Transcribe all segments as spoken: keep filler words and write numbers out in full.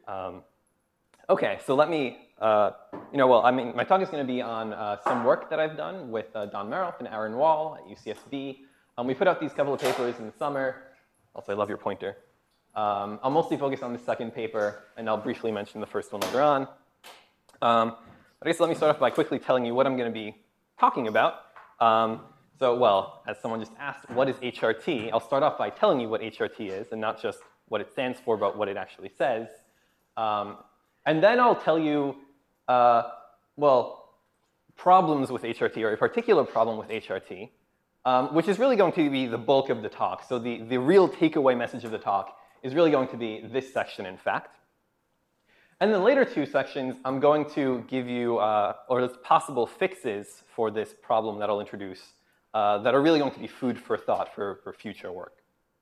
Um, okay, so let me, uh, you know, well, I mean, my talk is going to be on uh, some work that I've done with uh, Don Meroff and Aaron Wall at U C S B. Um, we put out these couple of papers in the summer. Also, I love your pointer. Um, I'll mostly focus on the second paper, and I'll briefly mention the first one later on. Um, but I guess let me start off by quickly telling you what I'm going to be talking about. Um, so, well, as someone just asked, what is H R T? I'll start off by telling you what H R T is, and not just what it stands for, but what it actually says. Um, and then I'll tell you, uh, well, problems with H R T, or a particular problem with H R T, um, which is really going to be the bulk of the talk. So the, the real takeaway message of the talk is really going to be this section, in fact. And the later two sections, I'm going to give you, uh, or there's possible fixes for this problem that I'll introduce uh, that are really going to be food for thought for, for future work.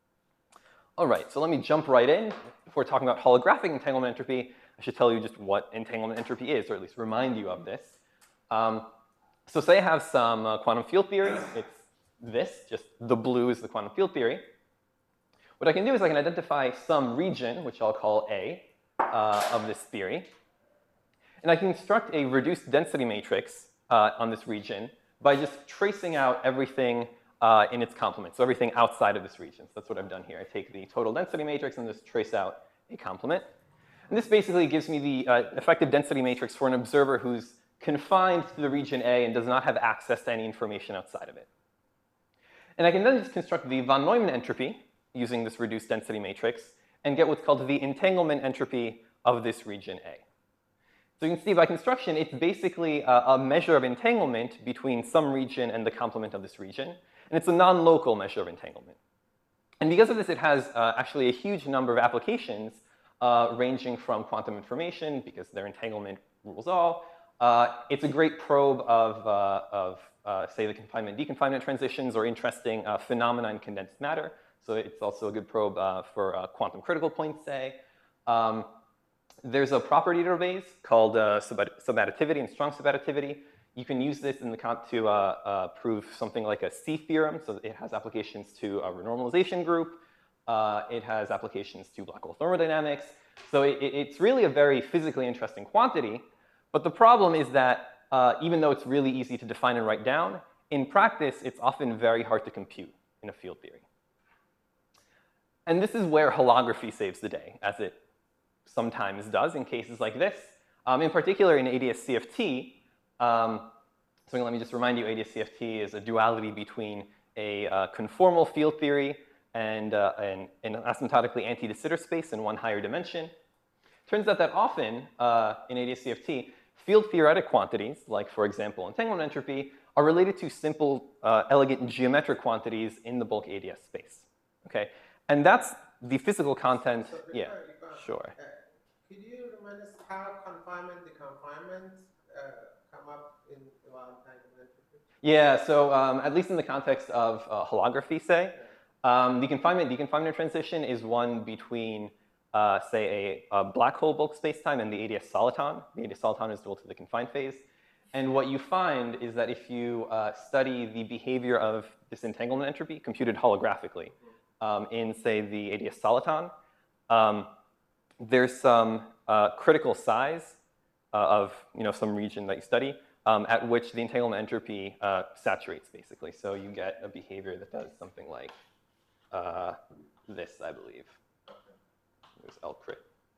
All right, so let me jump right in. Before talking about holographic entanglement entropy, I should tell you just what entanglement entropy is, or at least remind you of this. Um, so say I have some uh, quantum field theory. It's this, just the blue is the quantum field theory. What I can do is I can identify some region, which I'll call A, uh, of this theory. And I can construct a reduced density matrix uh, on this region by just tracing out everything uh, in its complement, so everything outside of this region. So that's what I've done here. I take the total density matrix and just trace out a complement. And this basically gives me the uh, effective density matrix for an observer who's confined to the region A and does not have access to any information outside of it. And I can then just construct the von Neumann entropy using this reduced density matrix and get what's called the entanglement entropy of this region A. So you can see by construction, it's basically a, a measure of entanglement between some region and the complement of this region. And it's a non-local measure of entanglement. And because of this, it has uh, actually a huge number of applications uh, ranging from quantum information, because their entanglement rules all. Uh, it's a great probe of, uh, of uh, say, the confinement-deconfinement transitions or interesting uh, phenomena in condensed matter. So it's also a good probe uh, for uh, quantum critical points, say. Um, there's a property database called uh, subadditivity and strong subadditivity. You can use this in the to uh, uh, prove something like a C theorem. So it has applications to a renormalization group. Uh, it has applications to black hole thermodynamics. So it, it's really a very physically interesting quantity. But the problem is that uh, even though it's really easy to define and write down, in practice, it's often very hard to compute in a field theory. And this is where holography saves the day, as it sometimes does in cases like this. Um, in particular, in A D S C F T, um, so let me just remind you, A D S C F T is a duality between a uh, conformal field theory and uh, an, an asymptotically anti-de Sitter space in one higher dimension. Turns out that often uh, in A D S C F T, field theoretic quantities, like, for example, entanglement entropy, are related to simple, uh, elegant geometric quantities in the bulk A D S space. Okay? And that's the physical content. So yeah, you can, sure. Uh, could you remind us how confinement, deconfinement uh, come up in about entanglement entropy? Yeah, so um, at least in the context of uh, holography, say, Yeah. um, the confinement-deconfinement transition is one between, uh, say, a, a black hole bulk spacetime and the A D S soliton. The A D S soliton is dual to the confined phase. And what you find is that if you uh, study the behavior of this entanglement entropy computed holographically um, in, say, the A D S soliton, um, there's some uh, critical size uh, of you know, some region that you study um, at which the entanglement entropy uh, saturates, basically. So you get a behavior that does something like uh, this, I believe. There's L crit.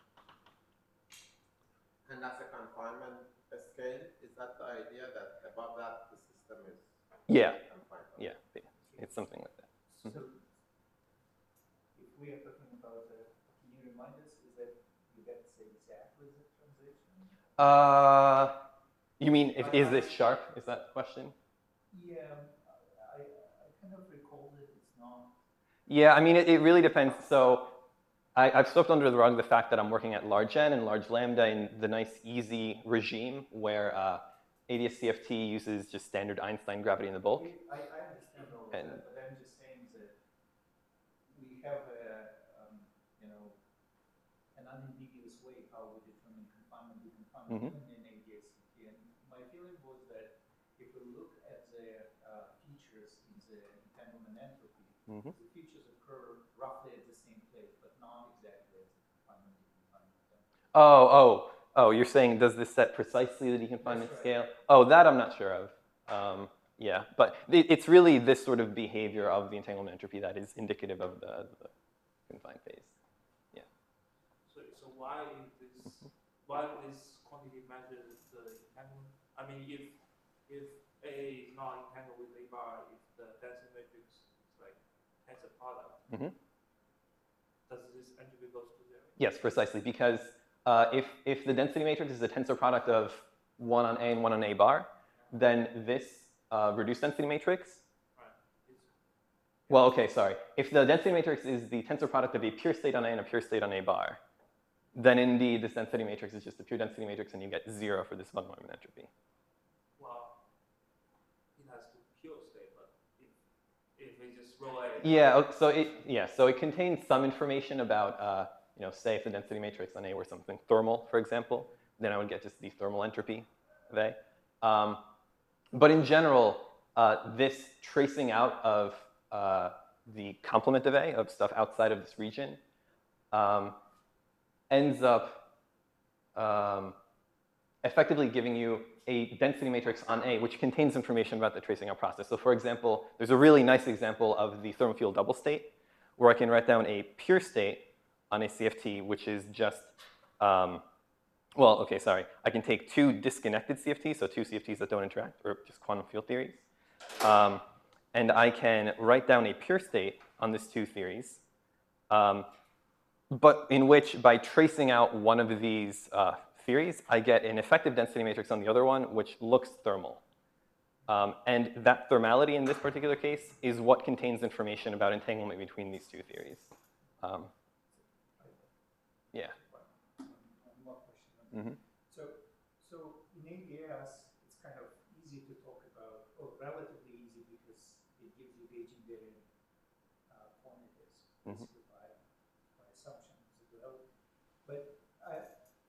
And that's a confinement scale? Is that the idea that above that the system is yeah. confined? Yeah, it's something like that. So, if we are talking about, uh, can you remind us, is that you get say exactly the transition? Uh, you mean, if, is this sharp? Is that the question? Yeah, I, I kind of recall that it's not. Yeah, I mean, it, it really depends. So I, I've swept under the rug the fact that I'm working at large N and large lambda in the nice, easy regime where uh, A D S C F T uses just standard Einstein gravity in the bulk. I, I understand all of and, that, but I'm just saying that we have a, um, you know, an unambiguous way how we determine confinement, deconfinement mm-hmm. in A D S C T. And my feeling was that if we look at the uh, features in the entanglement entropy, mm-hmm. the features occur roughly at the same place, but not exactly as the confinement, deconfinement. Oh, oh, oh, you're saying does this set precisely the deconfinement That's right. scale? Oh, that I'm not sure of. Um, yeah, but it, it's really this sort of behavior of the entanglement entropy that is indicative of the, the confined phase. Yeah. So, so why is this, why this quantity measures the entanglement? I mean, if, if A is not entangled with A bar, if the density matrix is like tensor product, Mm-hmm. does this entropy goes to zero? Yes, precisely, because uh, if, if the density matrix is a tensor product of one on A and one on A bar, then this uh, reduced density matrix, Right. It's, well, okay, sorry. If the density matrix is the tensor product of a pure state on A and a pure state on A bar, then indeed this density matrix is just a pure density matrix and you get zero for this von Neumann entropy. well, it has to pure state, but if, if we just roll A. Yeah, o- so it, yeah, so it contains some information about, uh, you know, say if the density matrix on A were something thermal, for example, then I would get just the thermal entropy of A. Um, but in general, uh, this tracing out of uh, the complement of A, of stuff outside of this region, um, ends up um, effectively giving you a density matrix on A, which contains information about the tracing out process. So for example, there's a really nice example of the thermofield double state, where I can write down a pure state on a C F T, which is just, um, well, okay, sorry. I can take two disconnected C F Ts, so two C F Ts that don't interact, or just quantum field theories. Um, and I can write down a pure state on these two theories, um, but in which, by tracing out one of these uh, theories, I get an effective density matrix on the other one, which looks thermal. Um, and that thermality in this particular case is what contains information about entanglement between these two theories. Um, yeah. One more question. Mm-hmm. So, so in A B S, it's kind of easy to talk about, or relatively easy, because it gives you gauge invariant uh, quantities, Mhm. basically by, by assumptions as well. But I,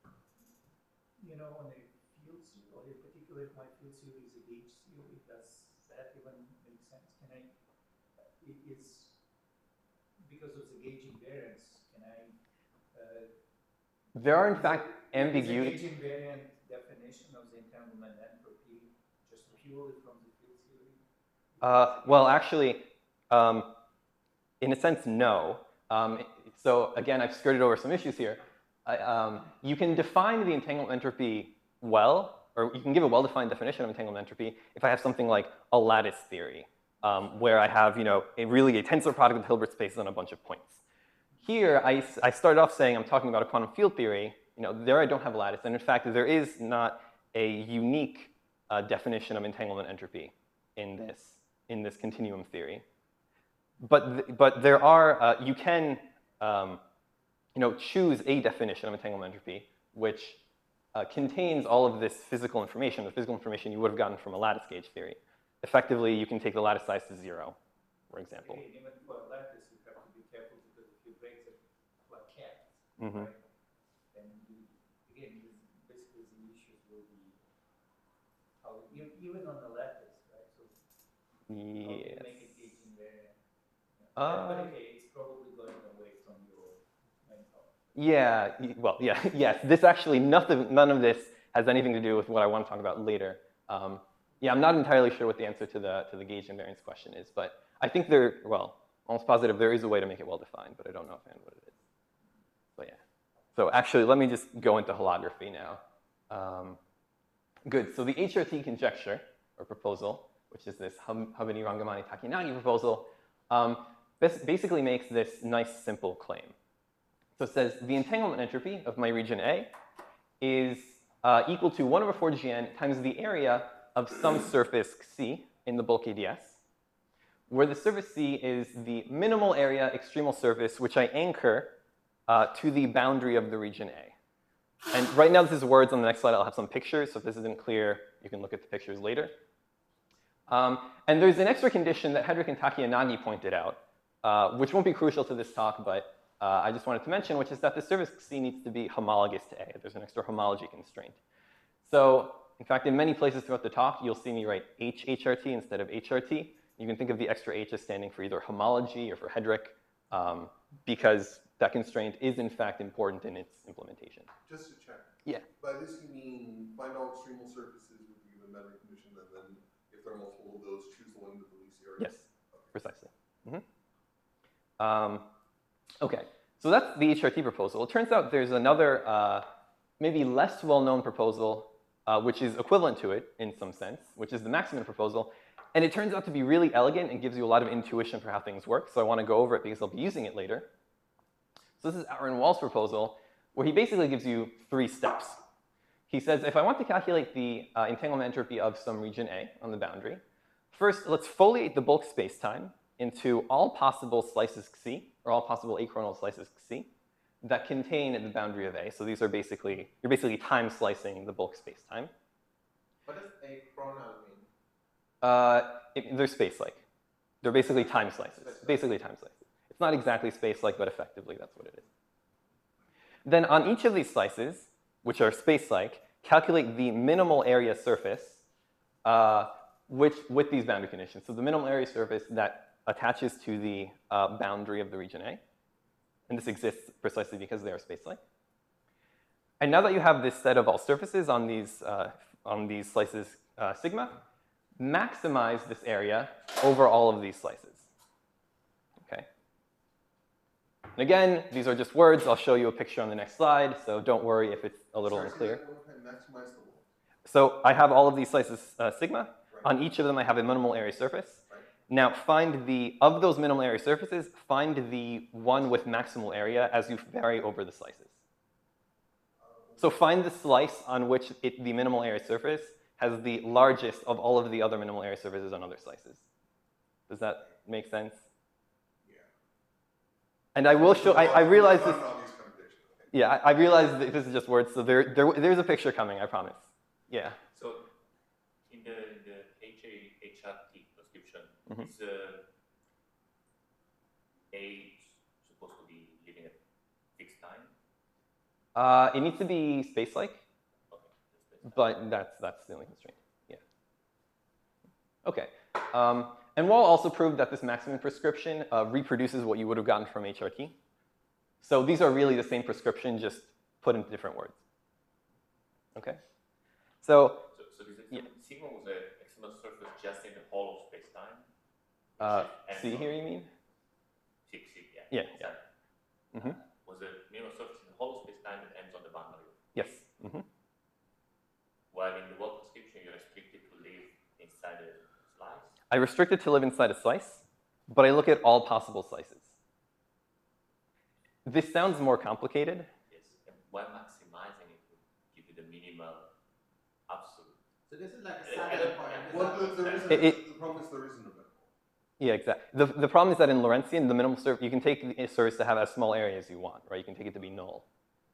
you know, on a field theory, in particular, if my field theory is a gauge theory, does that even make sense? Can I? It is because of the gauge invariance. Can I? Uh, There are, in Is fact, it- ambiguity. Is the gauge invariant definition of the entanglement entropy just purely from the field theory? Uh, well, actually, um, in a sense, no. Um, so again, I've skirted over some issues here. I, um, you can define the entanglement entropy well, or you can give a well-defined definition of entanglement entropy if I have something like a lattice theory, um, where I have, you know, a really a tensor product of Hilbert spaces on a bunch of points. Here, I, I started off saying I'm talking about a quantum field theory. You know, there I don't have lattice, and in fact, there is not a unique uh, definition of entanglement entropy in this in this continuum theory. But th but there are uh, you can um, you know choose a definition of entanglement entropy which uh, contains all of this physical information, the physical information you would have gotten from a lattice gauge theory. Effectively, you can take the lattice size to zero, for example. Again, even for a lattice, you have to be careful because if you break the plaquette, Mm-hmm. right, then you, again, you, basically the issues will be how you, even on the lattice, right? So how do you Yes. make it gauge invariant? Yeah. Uh, but, but okay, it's probably going away from your main topic. Yeah, y- well, yeah, yes. This actually, nothing, none of this has anything to do with what I want to talk about later. Um, yeah, I'm not entirely sure what the answer to the to the gauge invariance question is, but I think there, well, almost positive there is a way to make it well defined, but I don't know offhand what it is. But yeah. So actually, let me just go into holography now. Um, good. So the H R T conjecture or proposal, which is this Hubini-Rangamani-Takinagi proposal, um, bas- basically makes this nice simple claim. So it says the entanglement entropy of my region A is uh, equal to one over four G N times the area of some surface C in the bulk A D S, where the surface C is the minimal area extremal surface which I anchor uh, to the boundary of the region A. And right now this is words. On the next slide I'll have some pictures, so if this isn't clear, you can look at the pictures later. Um, and there's an extra condition that Hedrick and Takiyanagi pointed out, uh, which won't be crucial to this talk, but Uh, I just wanted to mention, which is that the surface C needs to be homologous to A. There's an extra homology constraint. So, in fact, in many places throughout the talk, you'll see me write H H R T instead of H R T. You can think of the extra H as standing for either homology or for Hedrick, um, because that constraint is in fact important in its implementation. Just to check. Yeah. By this you mean find all extremal surfaces with a given boundary condition, and then if there are multiple of those, choose the one with the least area? Yes, precisely. Mm-hmm. um, okay, so that's the H R T proposal. It turns out there's another, uh, maybe less well-known proposal, uh, which is equivalent to it in some sense, which is the Maximin proposal. And it turns out to be really elegant and gives you a lot of intuition for how things work. So I want to go over it because I'll be using it later. So this is Aaron Wall's proposal, where he basically gives you three steps. He says, if I want to calculate the uh, entanglement entropy of some region A on the boundary, first let's foliate the bulk spacetime into all possible slices C, or all possible achronal slices C, that contain the boundary of A. So these are basically, you're basically time slicing the bulk spacetime. What does achronal mean? Uh, it, they're space-like. They're basically time slices. Basically time slices. It's not exactly space-like, but effectively that's what it is. Then on each of these slices, which are space-like, calculate the minimal area surface uh, which, with these boundary conditions. So the minimal area surface that attaches to the uh, boundary of the region A. And this exists precisely because they are space-like. And now that you have this set of all surfaces on these, uh, on these slices uh, sigma, maximize this area over all of these slices. Okay. And again, these are just words. I'll show you a picture on the next slide, so don't worry if it's a little Sorry, unclear. say that one time, maximize the wall. So I have all of these slices uh, sigma. Right. On each of them, I have a minimal area surface. Right. Now find the, of those minimal area surfaces, find the one with maximal area as you vary over the slices. So find the slice on which it, the minimal area surface has the largest of all of the other minimal area surfaces on other slices. Does that make sense? Yeah. And I will show, I, I realize this, Not an obvious contradiction, okay. yeah, I, I realize that this is just words, so there, there, there's a picture coming, I promise. Yeah. So in the, in the H R T prescription, Mhm. is uh, A supposed to be living at fixed time? Uh, it needs to be space-like, Okay, that's fixed time. but that's, that's the only constraint, yeah. Okay, um, and Wall also proved that this maximum prescription uh, reproduces what you would have gotten from H R T. So these are really the same prescription, just put into different words. Okay, so So, so this Yeah. sigma was an external surface just in the hollow space time? uh, see here, you mean? Six, six, yeah. Yeah, yeah. Exactly. Mhm. Was a minimal surface in the hollow space time that ends on the boundary? Yes. Mhm. While in the Wall prescription, you're restricted to live inside a slice? I restrict it to live inside a slice, but I look at all possible slices. This sounds more complicated. Yes. And while maximizing it would give you the minimal absolute. So this is like a Uh, saddle point. uh, Is Well, that the, what there it's is like? a, It- it- the problem is there isn't a minimal. Yeah, exactly. The, the problem is that in Lorentzian, the minimal surface, you can take the surface to have as small area as you want, right? You can take it to be null.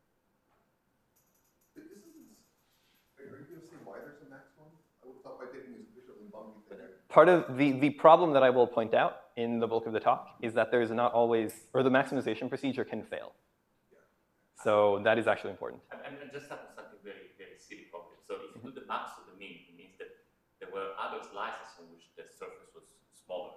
This is, are you going to say why there's a maximum? I would have thought by taking this picture of the bumpy thing. I- Part of the, the problem that I will point out in the bulk of the talk is that there is not always, or the maximization procedure can fail. So that is actually important. And, and and just happen something very, very silly problem. So if you do the max of the mean, it means that there were other slices on which the surface was smaller.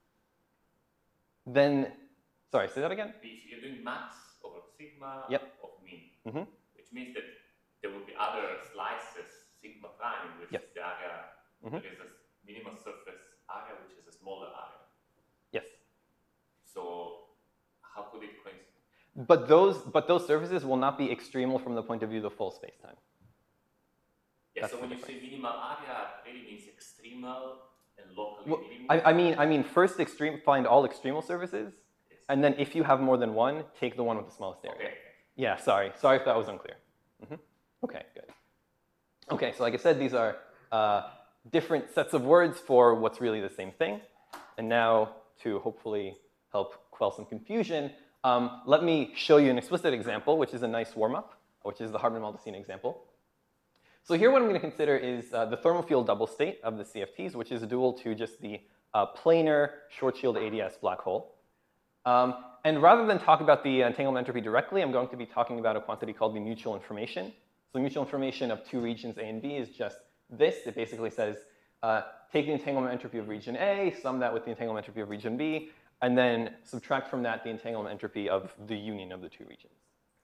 Then, sorry, say that again? If you're doing max over sigma Yep. of mean, Mhm. which means that there will be other slices, sigma prime, in which Yes. the area, Mhm. there is a minimal surface area, which is a smaller area. Yes. So how could it coincide? But those, but those surfaces will not be extremal from the point of view of the full spacetime. Yeah, That's so the when you say minimal area, it really means extremal and locally Well, minimal. I, I mean, I mean, first extreme, find all extremal surfaces, Yes. and then if you have more than one, take the one with the smallest area. Okay. Yeah, sorry. Sorry if that was unclear. Mhm. Okay, good. Okay, so like I said, these are uh, different sets of words for what's really the same thing. And now, to hopefully help quell some confusion, um, let me show you an explicit example, which is a nice warm-up, which is the Hartmann-Maldacena example. So here what I'm going to consider is uh, the thermal field double state of the C F Ts, which is dual to just the uh, planar Schwarzschild A D S black hole. Um, and rather than talk about the entanglement entropy directly, I'm going to be talking about a quantity called the mutual information. So the mutual information of two regions A and B is just this. It basically says, uh, take the entanglement entropy of region A, sum that with the entanglement entropy of region B, and then subtract from that the entanglement entropy of the union of the two regions.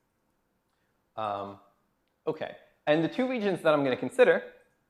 Um, okay, and the two regions that I'm going to consider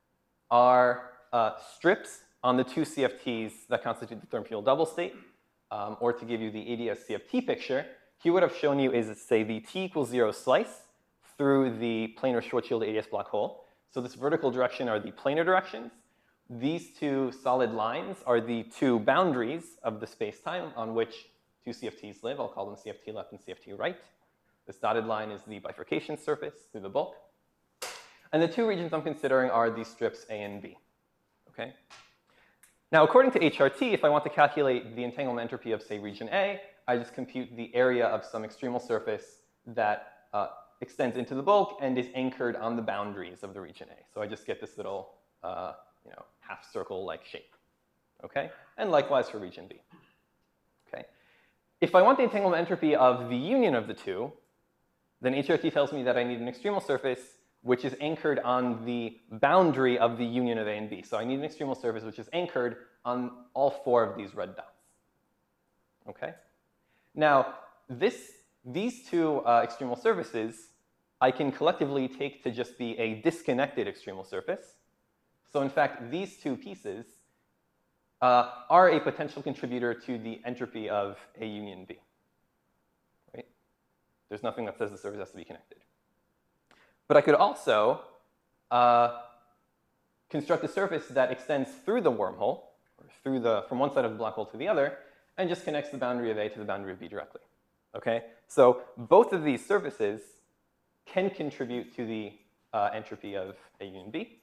are uh, strips on the two C F Ts that constitute the therm-fuel double state, um, or to give you the A D S C F T picture, here what I've shown you is, say, the t equals zero slice through the planar Schwarzschild A D S black hole. So this vertical direction are the planar directions. These two solid lines are the two boundaries of the space-time on which two C F Ts live. I'll call them C F T left and C F T right. This dotted line is the bifurcation surface through the bulk. And the two regions I'm considering are these strips A and B. Okay? Now, according to H R T, if I want to calculate the entanglement entropy of, say, region A, I just compute the area of some extremal surface that uh, extends into the bulk and is anchored on the boundaries of the region A. So I just get this little uh, you know, half circle-like shape. Okay? And likewise for region B. Okay? If I want the entanglement entropy of the union of the two, then H R T tells me that I need an extremal surface which is anchored on the boundary of the union of A and B. So I need an extremal surface which is anchored on all four of these red dots. Okay? Now, this, these two uh, extremal surfaces I can collectively take to just be a disconnected extremal surface. So in fact, these two pieces uh, are a potential contributor to the entropy of A union B. Right? There's nothing that says the surface has to be connected. But I could also uh, construct a surface that extends through the wormhole, or through the, from one side of the black hole to the other, and just connects the boundary of A to the boundary of B directly. Okay? So both of these surfaces can contribute to the uh, entropy of A union B.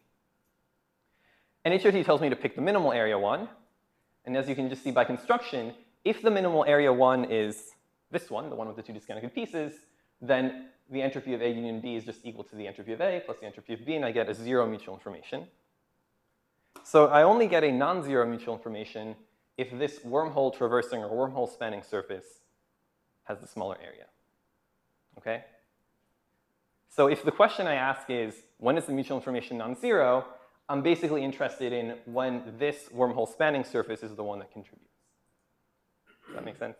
And H R T tells me to pick the minimal area one. And as you can just see by construction, if the minimal area one is this one, the one with the two disconnected pieces, then the entropy of A union B is just equal to the entropy of A plus the entropy of B, and I get a zero mutual information. So I only get a non-zero mutual information if this wormhole traversing or wormhole spanning surface has the smaller area. Okay? So if the question I ask is, when is the mutual information non-zero, I'm basically interested in when this wormhole spanning surface is the one that contributes. Does that make sense?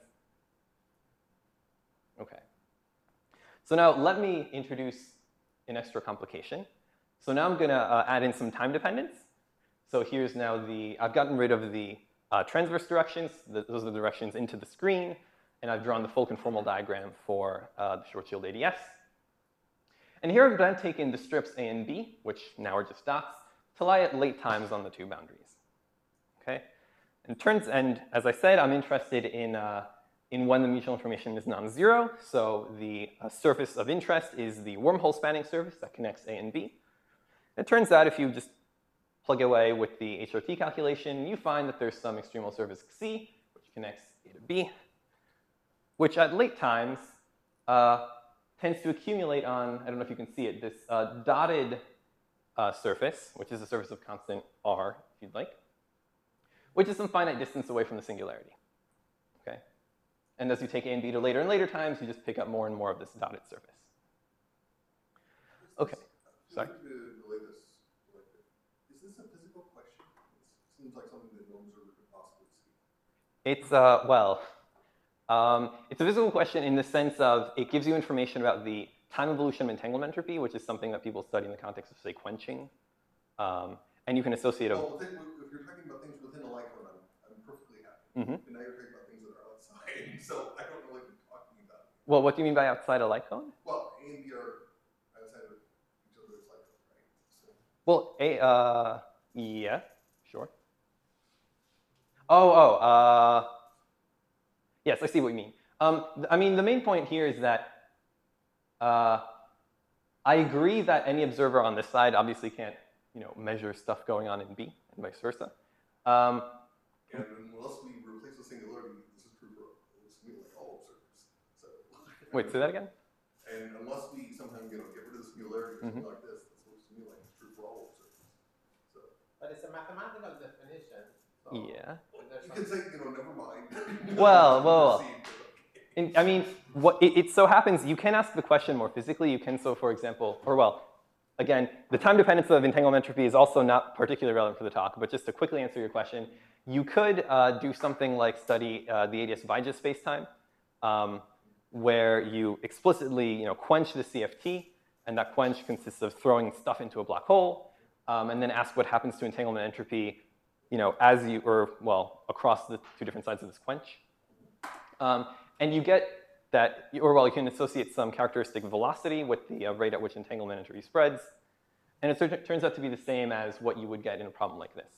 Okay. So now let me introduce an extra complication. So now I'm going to uh, add in some time dependence. So here's now the, I've gotten rid of the uh, transverse directions. The, those are the directions into the screen. And I've drawn the full conformal diagram for uh, the Schwarzschild A D S. And here I've then taken the strips A and B, which now are just dots, to lie at late times on the two boundaries. Okay? And turns, and as I said, I'm interested in, uh, in when the mutual information is non-zero. So the uh, surface of interest is the wormhole spanning surface that connects A and B. It turns out if you just plug away with the H R T calculation, you find that there's some extremal surface C, which connects A to B, which at late times uh, tends to accumulate on, I don't know if you can see it, this uh, dotted uh, surface, which is a surface of constant R, if you'd like, which is some finite distance away from the singularity. Okay? And as you take A and B to later and later times, you just pick up more and more of this dotted surface. Okay. Sorry? To relate this, is this a physical question? It seems like something that no observer could possibly see. It's, uh, well, um, it's a physical question in the sense of it gives you information about the time evolution of entanglement entropy, which is something that people study in the context of, say, quenching. Um, and you can associate a... Well, if you're talking about things within a light cone, I'm, I'm perfectly happy. Mm-hmm. And now you're talking about things that are outside, so I don't know what you're talking about. Well, what do you mean by outside a light cone? Well, A and B are outside of each other's light cone, right? So. Well, a, uh, yeah, sure. Oh, oh, uh, yes, I see what you mean. Um, I mean, the main point here is that uh, I agree that any observer on this side obviously can't, you know, measure stuff going on in B and vice versa. Um, and unless we replace the singularity, this is true for like all observers. So. Wait, say that again? And unless we somehow, you know, get rid of the singularity or Mm-hmm. something like this, this looks to me like it's true for all observers. So. But it's a mathematical definition. So Yeah. there's You can some- say, you know, never mind. Well, well, in, I mean, what, it, it so happens you can ask the question more physically. You can, so for example, or well, again, the time dependence of entanglement entropy is also not particularly relevant for the talk, but just to quickly answer your question, you could uh, do something like study uh, the A D S-Bijah spacetime, um, where you explicitly you know, quench the C F T, and that quench consists of throwing stuff into a black hole, um, and then ask what happens to entanglement entropy you know, as you, or well, across the two different sides of this quench. Um, and you get that, or well, you can associate some characteristic velocity with the uh, rate at which entanglement entropy spreads. And it turns out to be the same as what you would get in a problem like this.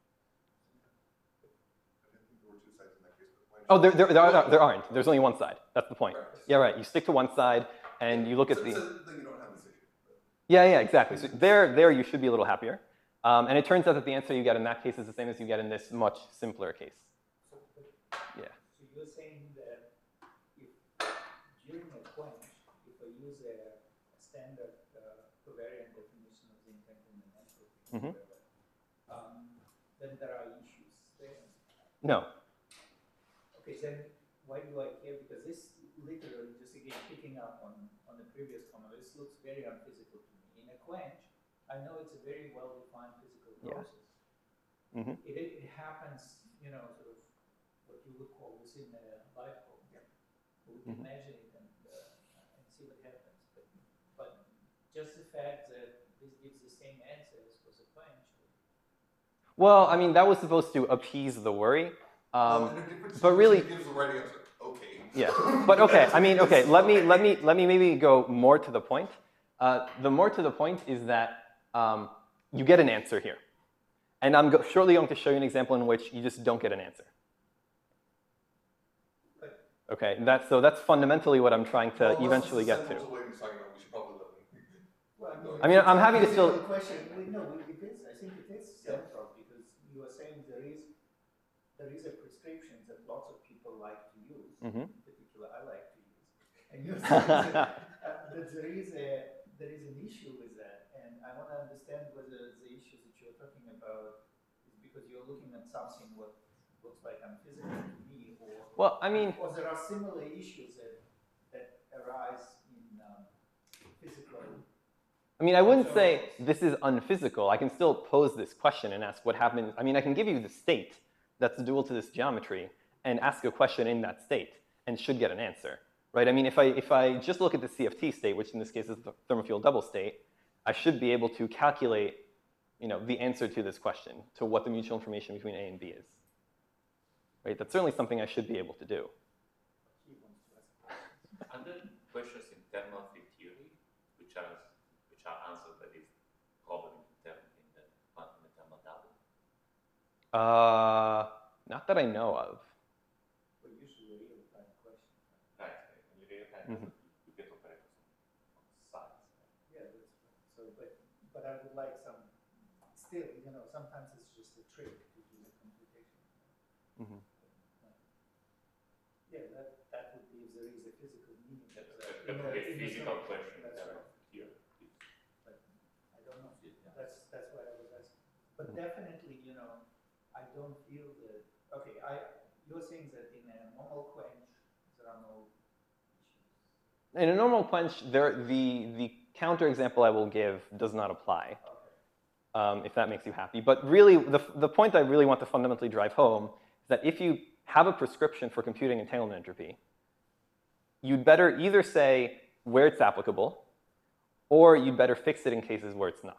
Oh, there, there, there, are, there aren't. There's only one side. That's the point. Yeah, right. You stick to one side, and you look at So, the... so then you don't have this issue. Yeah, yeah, exactly. So there, there you should be a little happier. Um, and it turns out that the answer you get in that case is the same as you get in this much simpler case. So, but, Yeah. so you're saying that if during a quench, if I use a, a standard uh, covariant definition of the entanglement entropy, Mm-hmm. um, then there are issues there. No. Okay, then why do I care? Because this literally, just again picking up on, on the previous comment, this looks very unphysical to me. In a quench, I know it's a very well-defined physical Yeah. process. Mm-hmm. It, it happens, you know, sort of what you would call within a light bulb. Yeah. We can Mhm. measure it and, uh, and see what happens. But, but just the fact that this gives the same answer as was a quench. Well, I mean, that was supposed to appease the worry. Um, Well, in a different but really- situation, gives the right answer. Okay. Yeah, but okay. I mean, okay. Let me let me let me maybe go more to the point. Uh, the more to the point is that um, you get an answer here, and I'm go shortly going to show you an example in which you just don't get an answer. Okay. That's so that's fundamentally what I'm trying to Well, eventually unless get to. it's a simple way he's talking about, we should probably let him. Well, I mean, I'm happy to still. The question, well, no, it is. I think it is central because you are saying there is there is a prescription that lots of people like to use. Mm-hmm. In particular, I like to use. And you're saying that, uh, that there is a there is an issue with that, and I want to understand whether the issue that you're talking about is because you're looking at something what looks like unphysical to me, or Well, I mean, or there are similar issues that that arise in um, physical. I mean, I wouldn't say this is unphysical. I can still pose this question and ask what happens. I mean, I can give you the state that's dual to this geometry and ask a question in that state and should get an answer, right? I mean, if I, if I just look at the C F T state, which in this case is the thermofield double state, I should be able to calculate, you know, the answer to this question, to what the mutual information between A and B is, right? That's certainly something I should be able to do. Are there questions in thermal field theory which are which are answered by this problem in, term, in the quantum thermal double? Uh, not that I know of. But usually real time question. Right. In real time, Mhm. you get operators on, on sides. Yeah, that's right. So, but but I would like some. Still, you know, sometimes it's just a trick to do the computation. Mhm. Yeah, that that would be if there is a physical meaning. That, of that, that that in would be a- a in a physical solution. question in That's thermal right. field theory. But I don't know. Yeah. That's that's what I was asking. But definitely, you know, I don't feel that. Okay, I you're saying that in a normal quench there are no issues. In a normal quench, there, the, the counterexample I will give does not apply, Okay. um, if that makes you happy. But really, the, the point I really want to fundamentally drive home is that if you have a prescription for computing entanglement entropy, you'd better either say where it's applicable, or you'd better fix it in cases where it's not.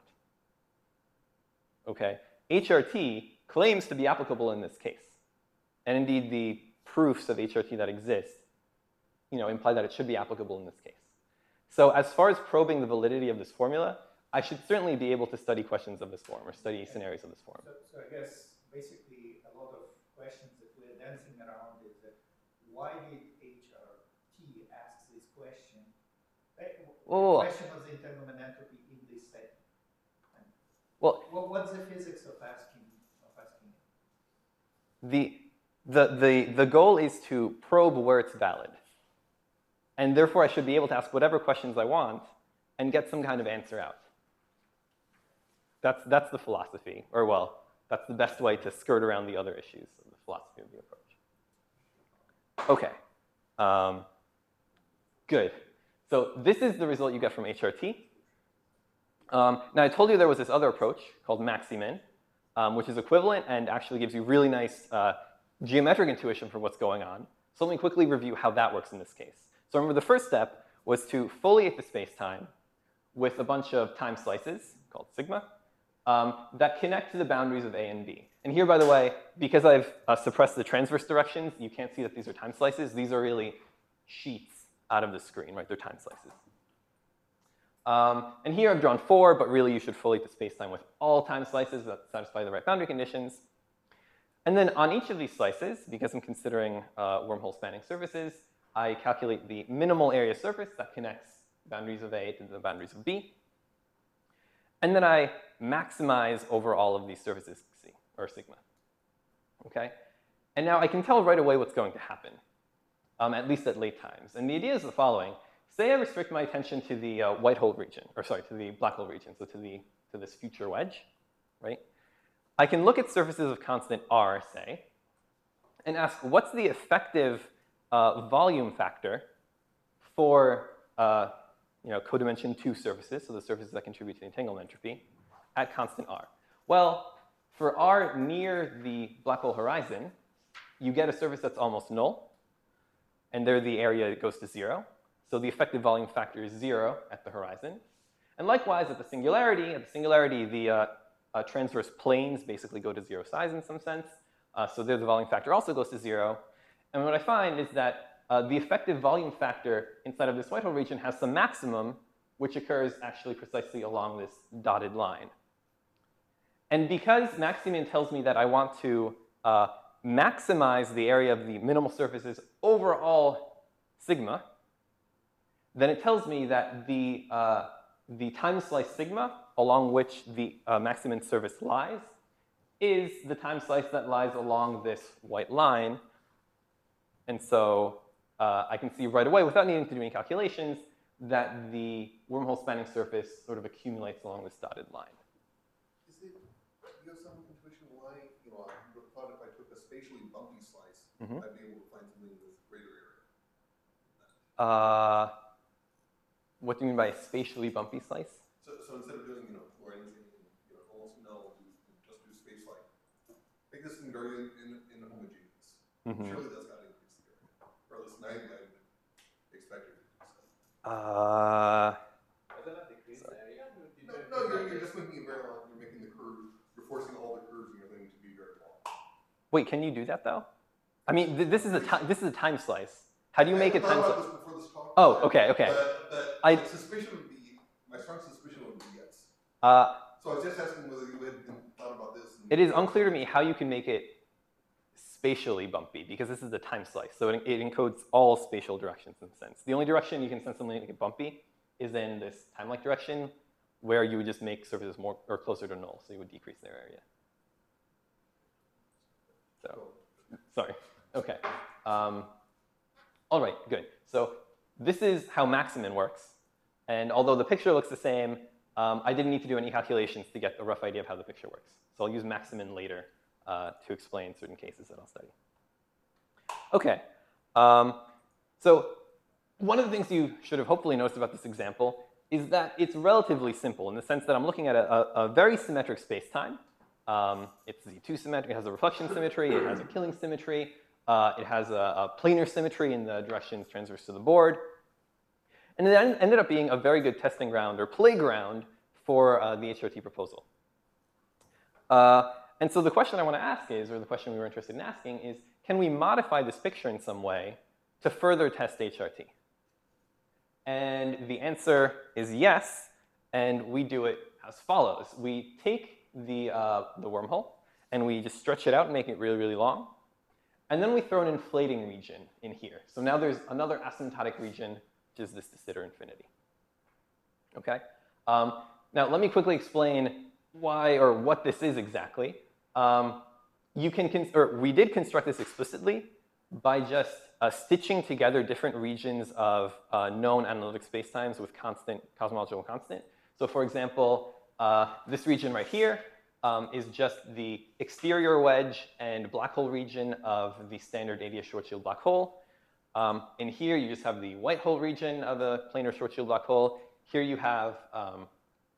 Okay? H R T claims to be applicable in this case. And indeed, the proofs of H R T that exist, you know, imply that it should be applicable in this case. So as far as probing the validity of this formula, I should certainly be able to study questions of this form or study scenarios of this form. So, so I guess basically a lot of questions that we're dancing around is that why did H R T ask this question? Eh, Whoa, whoa, whoa. The question of the entanglement entropy in this setting. And Well, what, what's the physics of asking of asking it? the, the, the, the goal is to probe where it's valid. And therefore, I should be able to ask whatever questions I want and get some kind of answer out. That's, that's the philosophy. Or, well, that's the best way to skirt around the other issues of the philosophy of the approach. OK. Um, good. So this is the result you get from H R T. Um, now, I told you there was this other approach called Maximin, um, which is equivalent and actually gives you really nice uh, geometric intuition for what's going on. So let me quickly review how that works in this case. So remember, the first step was to foliate the space-time with a bunch of time slices called sigma um, that connect to the boundaries of A and B. And here, by the way, because I've uh, suppressed the transverse directions, you can't see that these are time slices. These are really sheets out of the screen, right? They're time slices. Um, and here I've drawn four, but really you should foliate the space-time with all time slices that satisfy the right boundary conditions. And then on each of these slices, because I'm considering uh, wormhole spanning surfaces, I calculate the minimal area surface that connects boundaries of A to the boundaries of B. And then I maximize over all of these surfaces C, or sigma. Okay? And now I can tell right away what's going to happen, um, at least at late times. And the idea is the following. Say I restrict my attention to the uh, white hole region, or sorry, to the black hole region, so to, the, to this future wedge, right? I can look at surfaces of constant R, say, and ask what's the effective uh, volume factor for uh, you know, codimension two surfaces, so the surfaces that contribute to the entanglement entropy, at constant R. Well, for R near the black hole horizon, you get a surface that's almost null, and there the area goes to zero. So the effective volume factor is zero at the horizon. And likewise, at the singularity, at the singularity, the uh, uh, transverse planes basically go to zero size in some sense. Uh, so there the volume factor also goes to zero. And what I find is that uh, the effective volume factor inside of this white hole region has some maximum, which occurs actually precisely along this dotted line. And because Maximin tells me that I want to uh, maximize the area of the minimal surfaces over all sigma, then it tells me that the, uh, the time slice sigma, along which the uh, Maximin surface lies, is the time slice that lies along this white line. And so uh, I can see right away, without needing to do any calculations, that the wormhole spanning surface sort of accumulates along this dotted line. Is it, do you have some intuition why, you know, I would have thought if I took a spatially bumpy slice, Mm-hmm. I'd be able to find something with greater area? Uh, what do you mean by a spatially bumpy slice? So, so instead of doing, you know, Lorentzian, you know, almost null, do, just do space like, make this thing very in, in, inhomogeneous. Mm-hmm. Surely that's got to increase the area. Or at least I would expect it to do so. Uh, Does that not decrease the area? Or did No, you- no, you're, you're just making it very long. You're making the curve, you're forcing all the curves in your thing to be very long. wait, can you do that though? I mean, th this is a time. This is a time slice. How do you make a I time thought slice? about this before this talk. Oh, okay, okay. But, but I- my suspicion would be, my strong suspicion would be yes. Uh, So I was just asking whether you had thought about this. And it is unclear to me how you can make it spatially bumpy, because this is a time slice. So it, it encodes all spatial directions in a sense. The only direction you can sensibly make it bumpy is in this time-like direction, where you would just make surfaces more or closer to null, so you would decrease their area. So, sorry. Okay. Um, all right, good. So this is how Maximin works. And although the picture looks the same, um, I didn't need to do any calculations to get a rough idea of how the picture works. So I'll use Maximin later uh, to explain certain cases that I'll study. Okay. Um, so one of the things you should have hopefully noticed about this example is that it's relatively simple in the sense that I'm looking at a, a, a very symmetric space-time. Um, it's Z two symmetric. It has a reflection symmetry. It has a killing symmetry. Uh, it has a, a planar symmetry in the directions transverse to the board. And it ended up being a very good testing ground or playground for uh, the H R T proposal. Uh, and so the question I want to ask is, or the question we were interested in asking is, can we modify this picture in some way to further test H R T? And the answer is yes, and we do it as follows. We take the, uh, the wormhole, and we just stretch it out and make it really, really long. And then we throw an inflating region in here. So now there's another asymptotic region, which is this de Sitter infinity. Okay? Um, now let me quickly explain why or what this is exactly. Um, you can, cons or we did construct this explicitly by just uh, stitching together different regions of uh, known analytic spacetimes with constant cosmological constant. So for example, uh, this region right here um, is just the exterior wedge and black hole region of the standard A D S Schwarzschild black hole. Um, in here, you just have the white hole region of a planar Schwarzschild black hole. Here you have um,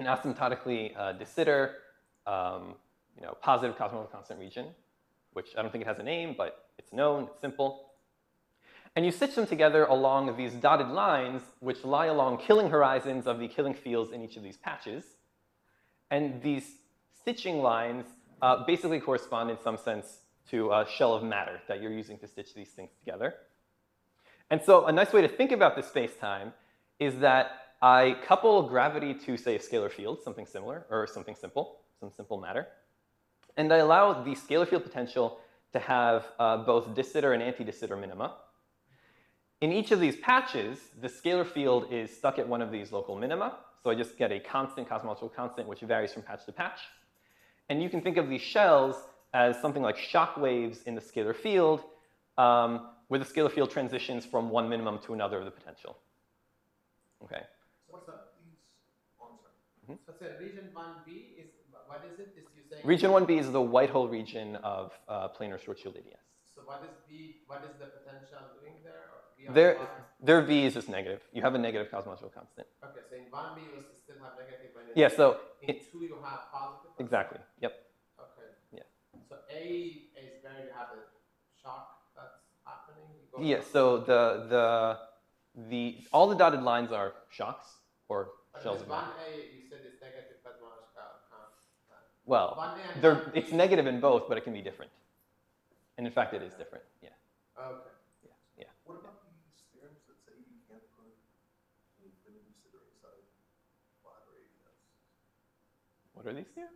an asymptotically uh, de Sitter, um, you know, positive cosmological constant region, which I don't think it has a name, but it's known, it's simple. And you stitch them together along these dotted lines, which lie along killing horizons of the killing fields in each of these patches. And these stitching lines uh, basically correspond in some sense to a shell of matter that you're using to stitch these things together. And so a nice way to think about this space-time is that I couple gravity to, say, a scalar field, something similar, or something simple, some simple matter. And I allow the scalar field potential to have uh, both de Sitter and anti-de Sitter minima. In each of these patches, the scalar field is stuck at one of these local minima. So I just get a constant cosmological constant, which varies from patch to patch. And you can think of these shells as something like shock waves in the scalar field, um, where the scalar field transitions from one minimum to another of the potential. Okay. What's up? Oh, I'm sorry. So say region one B is, what is it? Is you saying? Region one B is the white hole region of uh, planar Schwarzschild A D S. So what is B, what is the potential doing there? Or V on Their, Y? their V is just negative. You have a negative cosmological constant. Okay, so in one B you still have negative, but in, Yeah, so in it, two you have positive? exactly. Yep. Okay. Yeah. So A is where you have a shock that's happening. You go Yeah, from- so the, the, the, all the dotted lines are shocks or But shells with of one matter. A, you said it's negative cosmological constant. Well, One A and they're, one B. it's negative in both, but it can be different. And in fact, it is different. Yeah. Okay. Yeah. What about these theorems that say you can't put an infinity sitter inside flat or A D S? What are these theorems?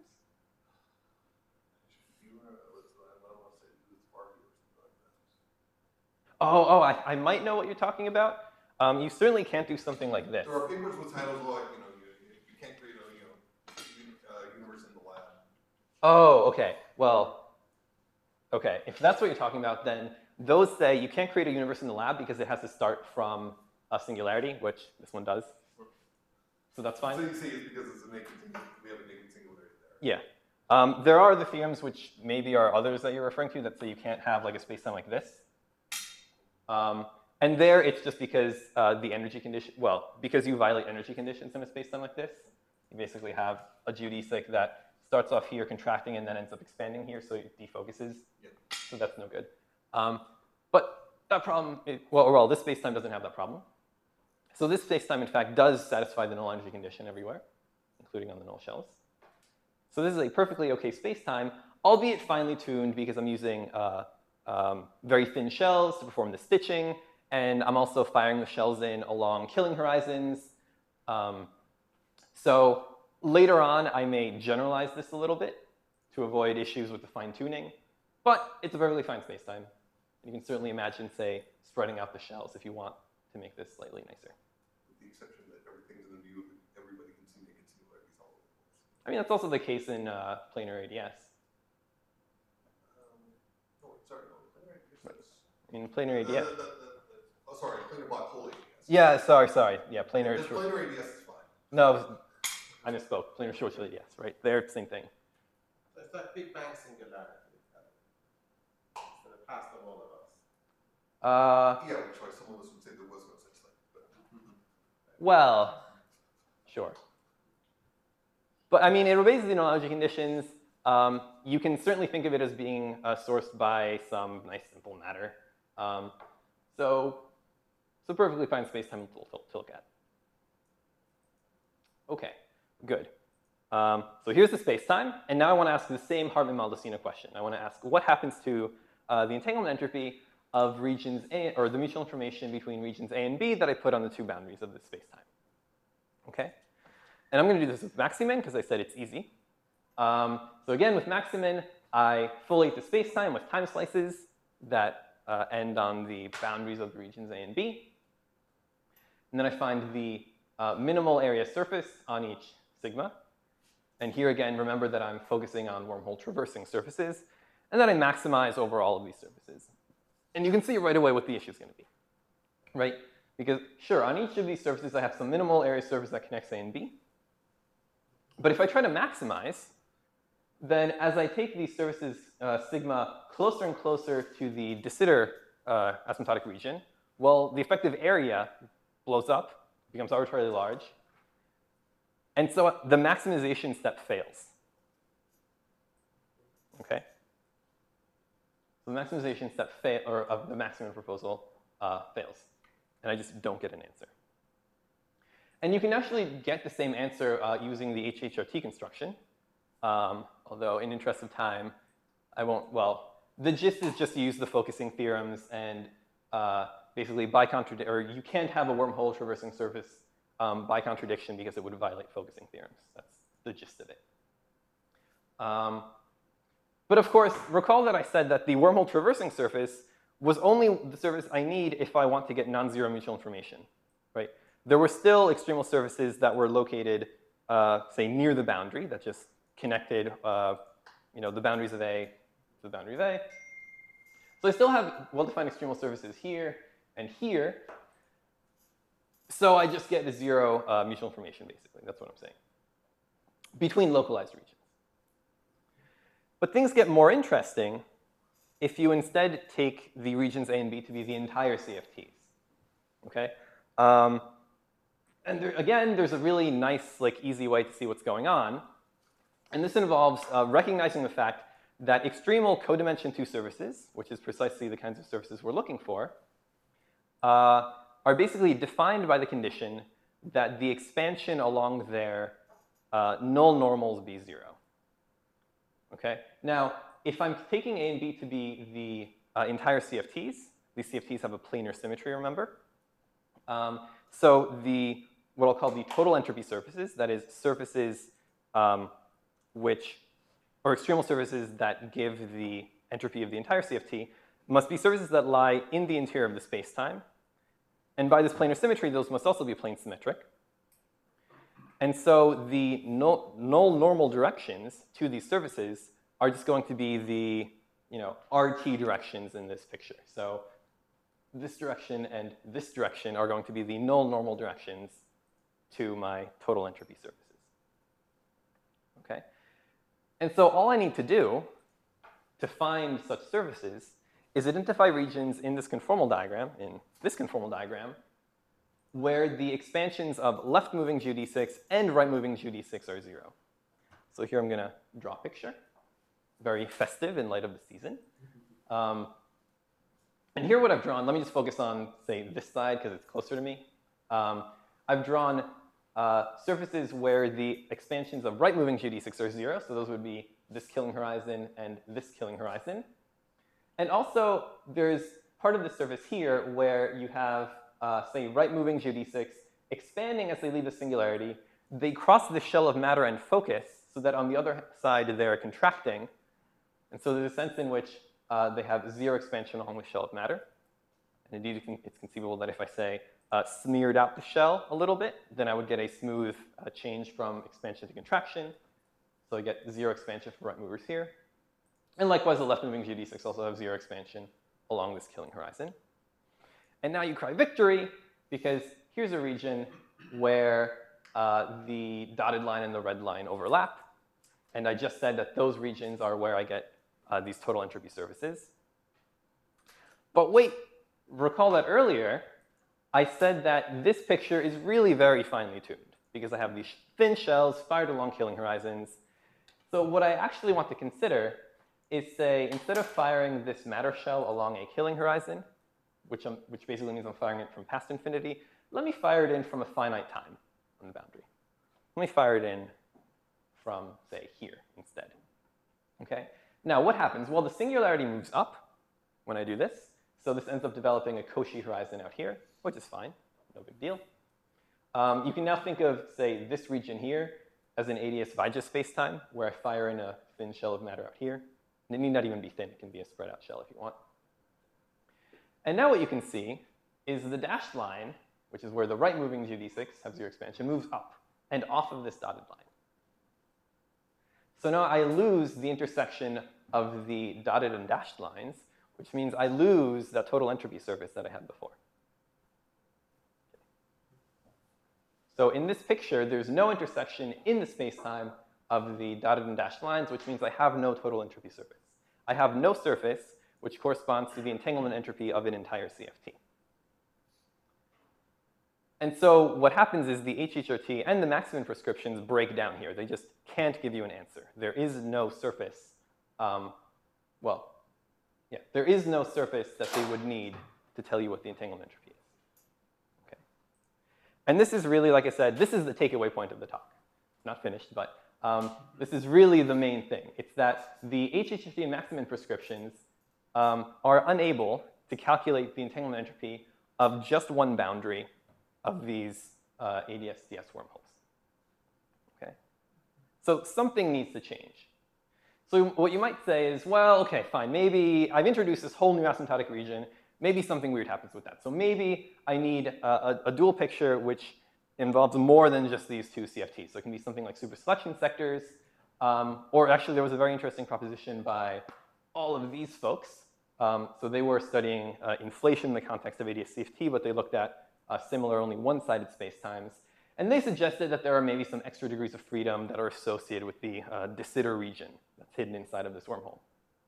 You were, let's, I don't want to say it's Sparky or something like that. Oh, oh, I, I might know what you're talking about. Um, you certainly can't do something like this. There are papers with titles like, you know, you, you can't create a, you know, uni- uh, universe in the lab. Oh, okay. Well, okay. If that's what you're talking about, then those say you can't create a universe in the lab because it has to start from a singularity, which this one does. So that's fine. So you say it's because it's a naked singularity. We have a naked singularity there. Yeah. Um, there are the theorems which maybe are others that you're referring to that say you can't have like a spacetime like this. Um, and there it's just because uh, the energy condition, well, because you violate energy conditions in a spacetime like this. You basically have a geodesic that starts off here contracting and then ends up expanding here, so it defocuses. Yeah. So that's no good. Um, but that problem, it, well, well, this spacetime doesn't have that problem. So this spacetime, in fact, does satisfy the null energy condition everywhere, including on the null shells. So this is a perfectly okay spacetime, albeit finely tuned because I'm using uh, um, very thin shells to perform the stitching, and I'm also firing the shells in along killing horizons. Um, so later on, I may generalize this a little bit to avoid issues with the fine tuning, but it's a perfectly fine spacetime. You can certainly imagine, say, spreading out the shells if you want to make this slightly nicer. With the exception that everything's in a view that everybody can see naked singularities all over the place. I mean, that's also the case in uh, planar A D S. Um, oh, sorry, no, planar A D S. In planar A D S. Uh, the- the- the- oh, sorry, planar black hole A D S. Yeah, sorry, sorry. Yeah, planar. This planar A D S is fine. No, I misspoke. Planar Schwarzschild A D S, right? They're same thing. So it's like Big Bang singularity. It's the past of all of us. Uh, Yeah, which why some of us would say there was no such thing. But, well, sure. But I mean, it obeys the null energy conditions. Um, you can certainly think of it as being uh, sourced by some nice simple matter. Um, so, so perfectly fine spacetime to, to, to look at. Okay, good. Um, so here's the spacetime, and now I want to ask the same Hartmann-Maldacena question. I want to ask what happens to uh, the entanglement entropy of regions A, or the mutual information between regions A and B that I put on the two boundaries of this spacetime. Okay? And I'm going to do this with Maximin because I said it's easy. Um, so again, with Maximin, I foliate the spacetime with time slices that uh, end on the boundaries of the regions A and B. And then I find the uh, minimal area surface on each sigma. And here again, remember that I'm focusing on wormhole traversing surfaces. And then I maximize over all of these surfaces. And you can see right away what the issue is going to be, right? Because sure, on each of these surfaces, I have some minimal area surface that connects A and B. But if I try to maximize, then as I take these surfaces, uh, sigma, closer and closer to the de Sitter uh, asymptotic region, well, the effective area blows up, becomes arbitrarily large. And so the maximization step fails. Okay? So the maximization step fail, or of the maximum proposal uh, fails. And I just don't get an answer. And you can actually get the same answer uh, using the H H R T construction. Um, although, in interest of time, I won't, well, the gist is just to use the focusing theorems and uh, basically by contradiction, or you can't have a wormhole traversing surface um, by contradiction because it would violate focusing theorems. That's the gist of it. Um, but of course, recall that I said that the wormhole traversing surface was only the surface I need if I want to get non-zero mutual information, right? There were still extremal surfaces that were located, uh, say, near the boundary that just connected, uh, you know, the boundaries of A to the boundary of A. So I still have well-defined extremal surfaces here and here. So I just get a zero uh, mutual information, basically. That's what I'm saying, between localized regions. But things get more interesting if you instead take the regions A and B to be the entire C F Ts, okay? Um, and there, again, there's a really nice, like, easy way to see what's going on. And this involves uh, recognizing the fact that extremal codimension two surfaces, which is precisely the kinds of surfaces we're looking for, uh, are basically defined by the condition that the expansion along their uh, null normals be zero. Okay? Now, if I'm taking A and B to be the uh, entire C F Ts, these C F Ts have a planar symmetry, remember? Um, so the, what I'll call the total entropy surfaces, that is surfaces um, which, or extremal surfaces that give the entropy of the entire C F T, must be surfaces that lie in the interior of the space-time. And by this planar symmetry, those must also be plane symmetric. And so the null, null normal directions to these surfaces are just going to be the, you know, R T directions in this picture. So this direction and this direction are going to be the null normal directions to my total entropy surfaces. Okay? And so all I need to do to find such surfaces is identify regions in this conformal diagram, in this conformal diagram, where the expansions of left-moving G O D six and right-moving G O D six are zero. So here I'm going to draw a picture, very festive in light of the season. Um, and here what I've drawn, let me just focus on, say, this side because it's closer to me. Um, I've drawn uh, surfaces where the expansions of right-moving G O D six are zero. So those would be this killing horizon and this killing horizon. And also, there's part of the surface here where you have, uh, say, right-moving G O D six expanding as they leave the singularity. They cross the shell of matter and focus so that on the other side they're contracting. And so there's a sense in which uh, they have zero expansion along the shell of matter. And indeed, it's conceivable that if I say uh, smeared out the shell a little bit, then I would get a smooth uh, change from expansion to contraction. So I get zero expansion for right movers here. And likewise, the left-moving G O D six also have zero expansion along this killing horizon. And now you cry victory, because here's a region where uh, the dotted line and the red line overlap. And I just said that those regions are where I get uh, these total entropy surfaces. But wait, recall that earlier, I said that this picture is really very finely tuned, because I have these thin shells fired along killing horizons. So what I actually want to consider is, say, instead of firing this matter shell along a killing horizon, which, I'm, which basically means I'm firing it from past infinity, let me fire it in from a finite time on the boundary. Let me fire it in from, say, here instead. Okay? Now, what happens? Well, the singularity moves up when I do this. So this ends up developing a Cauchy horizon out here, which is fine. No big deal. Um, you can now think of, say, this region here as an A D S-Vijay spacetime, where I fire in a thin shell of matter out here. And it need not even be thin. It can be a spread out shell if you want. And now what you can see is the dashed line, which is where the right moving G O D six have zero expansion, moves up and off of this dotted line. So now I lose the intersection of the dotted and dashed lines, which means I lose that total entropy surface that I had before. So in this picture, there's no intersection in the spacetime of the dotted and dashed lines, which means I have no total entropy surface. I have no surface which corresponds to the entanglement entropy of an entire C F T. And so what happens is the H H R T and the Maximin prescriptions break down here. They just can't give you an answer. There is no surface. Um, well, yeah, there is no surface that they would need to tell you what the entanglement entropy is. Okay. And this is really, like I said, this is the takeaway point of the talk. It's not finished, but um, this is really the main thing. It's that the H H R T and Maximin prescriptions um, are unable to calculate the entanglement entropy of just one boundary of these uh, A D S D S wormholes. Okay? So something needs to change. So what you might say is, well, okay, fine, maybe I've introduced this whole new asymptotic region. Maybe something weird happens with that. So maybe I need a, a, a dual picture which involves more than just these two C F Ts. So it can be something like superselection sectors. Um, or actually, there was a very interesting proposition by all of these folks. Um, so they were studying uh, inflation in the context of A D S C F T, but they looked at uh, similar, only one-sided spacetimes. And they suggested that there are maybe some extra degrees of freedom that are associated with the uh, de Sitter region that's hidden inside of this wormhole.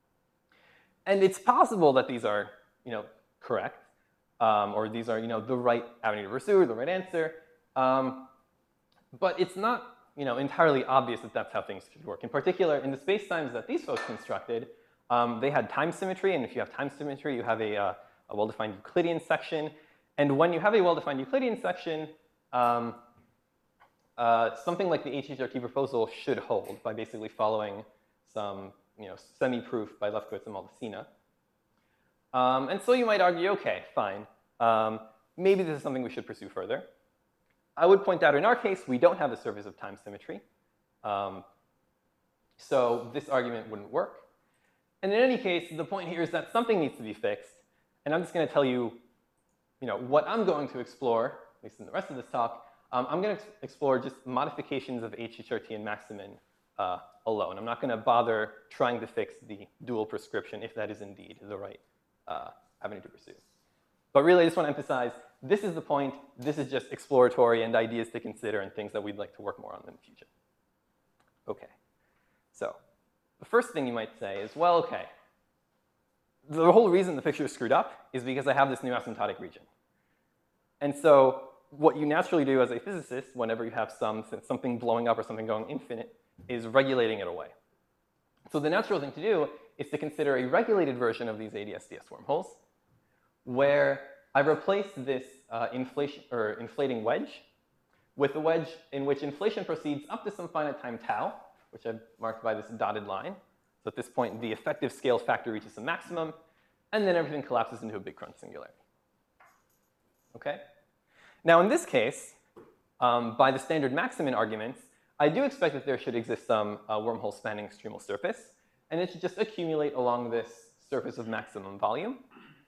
And it's possible that these are, you know, correct, um, or these are, you know, the right avenue to pursue, or the right answer. Um, but it's not, you know, entirely obvious that that's how things should work. In particular, in the spacetimes that these folks constructed, um, they had time symmetry, and if you have time symmetry, you have a, uh, a well-defined Euclidean section. And when you have a well-defined Euclidean section, um, uh, something like the H H R T proposal should hold by basically following some, you know, semi-proof by Lefkowitz and Maldacena. Um, and so you might argue, okay, fine. Um, maybe this is something we should pursue further. I would point out in our case, we don't have a surface of time symmetry. Um, so this argument wouldn't work. And in any case, the point here is that something needs to be fixed. And I'm just going to tell you, you know, what I'm going to explore, at least in the rest of this talk. Um, I'm going to explore just modifications of H H R T and Maximin uh, alone. I'm not going to bother trying to fix the dual prescription if that is indeed the right uh, avenue to pursue. But really, I just want to emphasize, this is the point. This is just exploratory and ideas to consider and things that we'd like to work more on in the future. OK. So the first thing you might say is, well, OK, the whole reason the picture is screwed up is because I have this new asymptotic region. And so what you naturally do as a physicist, whenever you have some, something blowing up or something going infinite, is regulating it away. So the natural thing to do is to consider a regulated version of these A D S D S wormholes, where I replace this uh, inflation or inflating wedge with a wedge in which inflation proceeds up to some finite time tau, which I've marked by this dotted line. So at this point, the effective scale factor reaches the maximum, and then everything collapses into a big crunch singularity. Okay? Now, in this case, um, by the standard Maximin arguments, I do expect that there should exist some uh, wormhole spanning extremal surface, and it should just accumulate along this surface of maximum volume.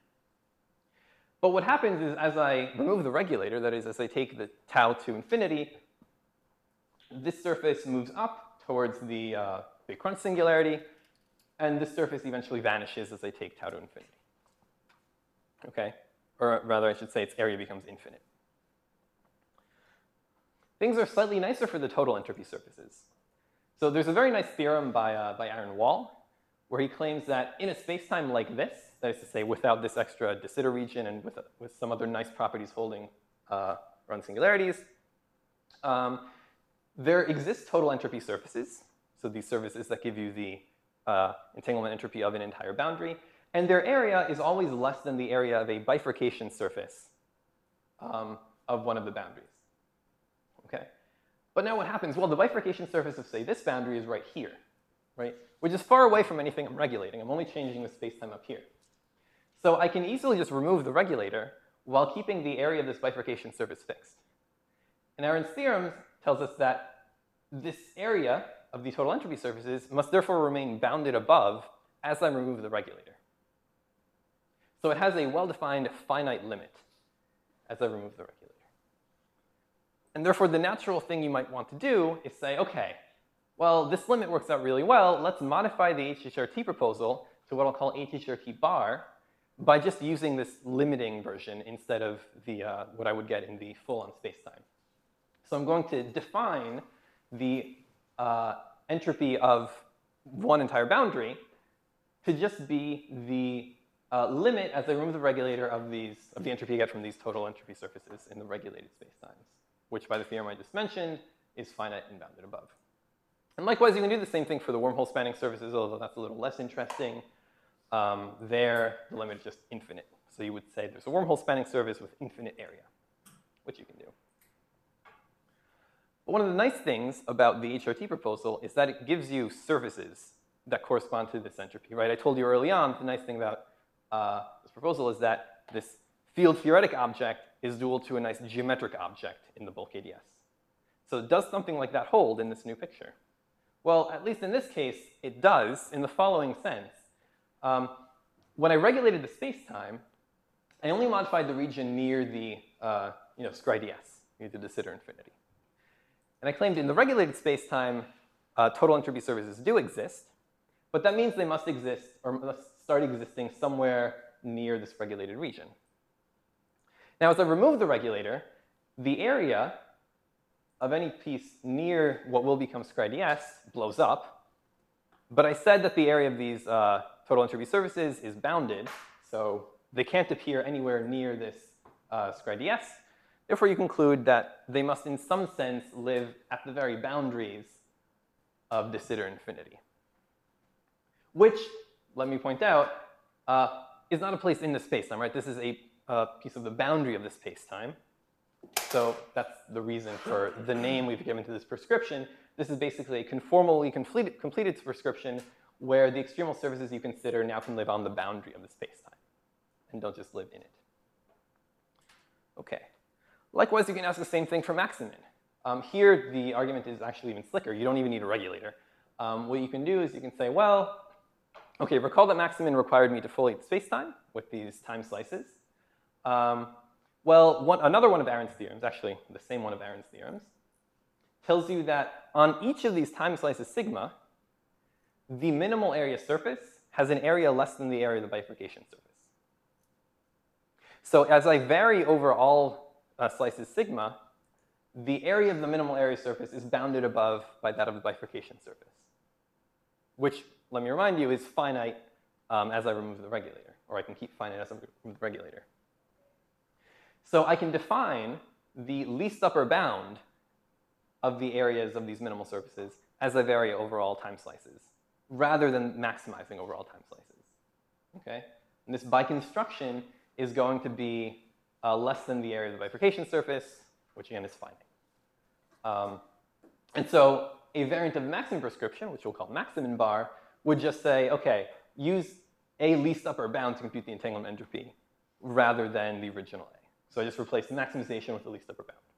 But what happens is, as I remove the regulator, that is, as I take the tau to infinity, this surface moves up towards the uh, big crunch singularity, and this surface eventually vanishes as I take tau to infinity. Okay? Or rather, I should say its area becomes infinite. Things are slightly nicer for the total entropy surfaces. So there's a very nice theorem by, uh, by Aaron Wall, where he claims that in a spacetime like this, that is to say without this extra de Sitter region and with, a, with some other nice properties holding uh, around singularities, um, there exist total entropy surfaces. So these surfaces that give you the uh, entanglement entropy of an entire boundary. And their area is always less than the area of a bifurcation surface um, of one of the boundaries. Okay? But now what happens? Well, the bifurcation surface of, say, this boundary is right here, right? Which is far away from anything I'm regulating. I'm only changing the spacetime up here. So I can easily just remove the regulator while keeping the area of this bifurcation surface fixed. And Aaron's theorem tells us that this area of the total entropy surfaces must therefore remain bounded above as I remove the regulator. So it has a well-defined finite limit as I remove the regulator. And therefore, the natural thing you might want to do is say, OK, well, this limit works out really well. Let's modify the H H R T proposal to what I'll call H H R T bar by just using this limiting version instead of the, uh, what I would get in the full-on spacetime. So I'm going to define the uh, entropy of one entire boundary to just be the uh, limit as I remove the regulator of these of the entropy I get from these total entropy surfaces in the regulated spacetimes, which by the theorem I just mentioned is finite and bounded above. And likewise, you can do the same thing for the wormhole spanning surfaces, although that's a little less interesting. Um, there, the limit is just infinite. So you would say there's a wormhole spanning surface with infinite area, which you can do. But one of the nice things about the H R T proposal is that it gives you surfaces that correspond to this entropy, right? I told you early on, the nice thing about uh, this proposal is that this field theoretic object is dual to a nice geometric object in the bulk A D S. So does something like that hold in this new picture? Well, at least in this case, it does in the following sense. Um, when I regulated the space-time, I only modified the region near the uh, you know, Scri D S, near the de Sitter infinity. And I claimed in the regulated space-time, uh, total entropy surfaces do exist, but that means they must exist, or must start existing somewhere near this regulated region. Now, as I remove the regulator, the area of any piece near what will become Scri D S blows up, but I said that the area of these uh, total entropy surfaces is bounded, so they can't appear anywhere near this uh, Scri D S. Therefore, you conclude that they must, in some sense, live at the very boundaries of de Sitter infinity, which, let me point out, uh, is not a place in the spacetime, right? This is a uh, piece of the boundary of the spacetime. So that's the reason for the name we've given to this prescription. This is basically a conformally completed, completed prescription where the extremal surfaces you consider now can live on the boundary of the spacetime and don't just live in it. Okay. Likewise, you can ask the same thing for Maximin. Um, here, the argument is actually even slicker. You don't even need a regulator. Um, what you can do is you can say, well, okay, recall that Maximin required me to foliate spacetime with these time slices. Um, well, one, another one of Aaron's theorems, actually the same one of Aaron's theorems, tells you that on each of these time slices sigma, the minimal area surface has an area less than the area of the bifurcation surface. So as I vary over all uh, slices sigma, the area of the minimal area surface is bounded above by that of the bifurcation surface, which, let me remind you, is finite um, as I remove the regulator, or I can keep finite as I remove the regulator. So I can define the least upper bound of the areas of these minimal surfaces as I vary over all time slices, rather than maximizing over all time slices. Okay? And this by construction is going to be uh, less than the area of the bifurcation surface, which again is finite. Um, and so a variant of the Maximin prescription, which we'll call Maximin bar, would just say, okay, use a least upper bound to compute the entanglement entropy rather than the original A. So I just replace the maximization with the least upper bound.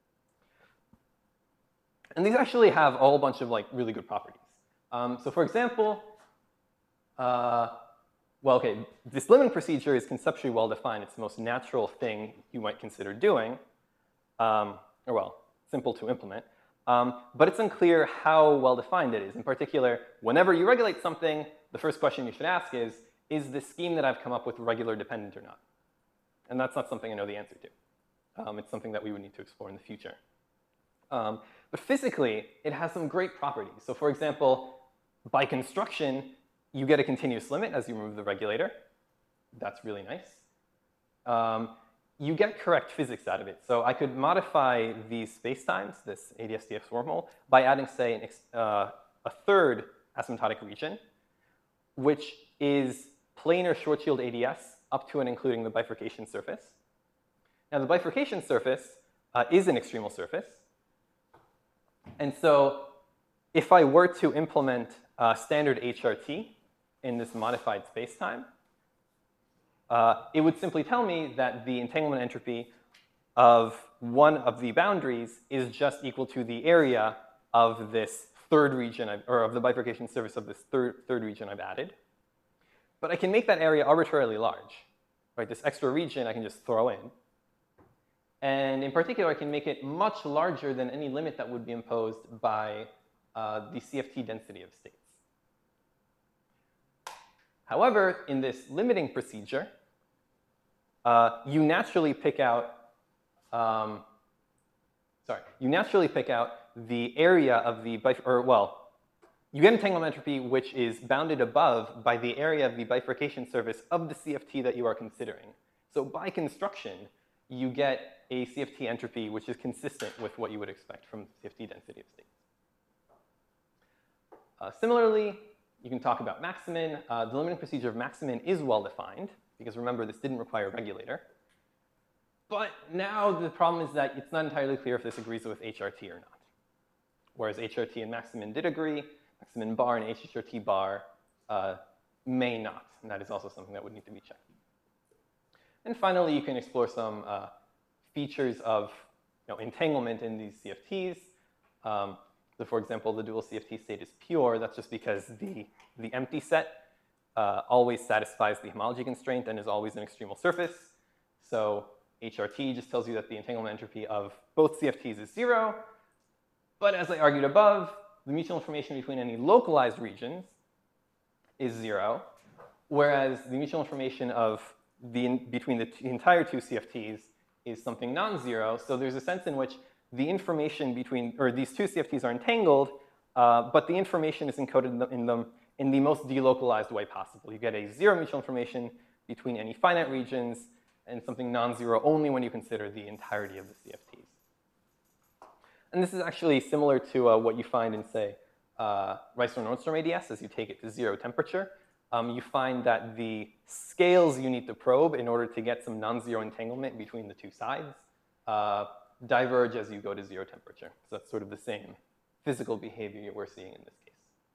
And these actually have a whole bunch of like really good properties. Um, so for example, uh, well, okay, this limiting procedure is conceptually well defined. It's the most natural thing you might consider doing, um, or well, simple to implement. Um, but it's unclear how well defined it is. In particular, whenever you regulate something, the first question you should ask is, is the scheme that I've come up with regular dependent or not? And that's not something I know the answer to. Um, it's something that we would need to explore in the future. Um, but physically, it has some great properties. So for example, by construction, you get a continuous limit as you remove the regulator. That's really nice. Um, you get correct physics out of it. So I could modify these spacetimes, this A D S D X wormhole, by adding, say, an ex uh, a third asymptotic region, which is planar Schwarzschild A D S up to and including the bifurcation surface. Now, the bifurcation surface uh, is an extremal surface. And so if I were to implement uh, standard H R T in this modified spacetime, uh, it would simply tell me that the entanglement entropy of one of the boundaries is just equal to the area of this third region, I've, or of the bifurcation surface of this third, third region I've added. But I can make that area arbitrarily large. Right? This extra region I can just throw in. And in particular, I can make it much larger than any limit that would be imposed by uh, the C F T density of states. However, in this limiting procedure, uh, you naturally pick out, um, sorry, you naturally pick out the area of the, or well, you get entanglement entropy which is bounded above by the area of the bifurcation surface of the C F T that you are considering. So by construction, you get a C F T entropy which is consistent with what you would expect from C F T density of states. Uh, similarly, you can talk about Maximin. Uh, the limiting procedure of Maximin is well defined, because remember, this didn't require a regulator. But now the problem is that it's not entirely clear if this agrees with H R T or not. Whereas H R T and Maximin did agree, Maximin bar and H R T bar uh, may not. And that is also something that would need to be checked. And finally, you can explore some uh, features of you know, entanglement in these C F Ts. Um, so for example, the dual C F T state is pure. That's just because the, the empty set uh, always satisfies the homology constraint and is always an extremal surface. So H R T just tells you that the entanglement entropy of both C F Ts is zero. But as I argued above, the mutual information between any localized regions is zero, whereas the mutual information of the in, between the t entire two C F Ts is something non-zero. So there's a sense in which the information between, or these two C F Ts are entangled, uh, but the information is encoded in, the, in them in the most delocalized way possible. You get a zero mutual information between any finite regions, and something non-zero only when you consider the entirety of the C F Ts. And this is actually similar to uh, what you find in, say, uh, Reissner-Nordstrom A D S as you take it to zero temperature. Um, you find that the scales you need to probe in order to get some non-zero entanglement between the two sides uh, diverge as you go to zero temperature. So that's sort of the same physical behavior we're seeing in this case.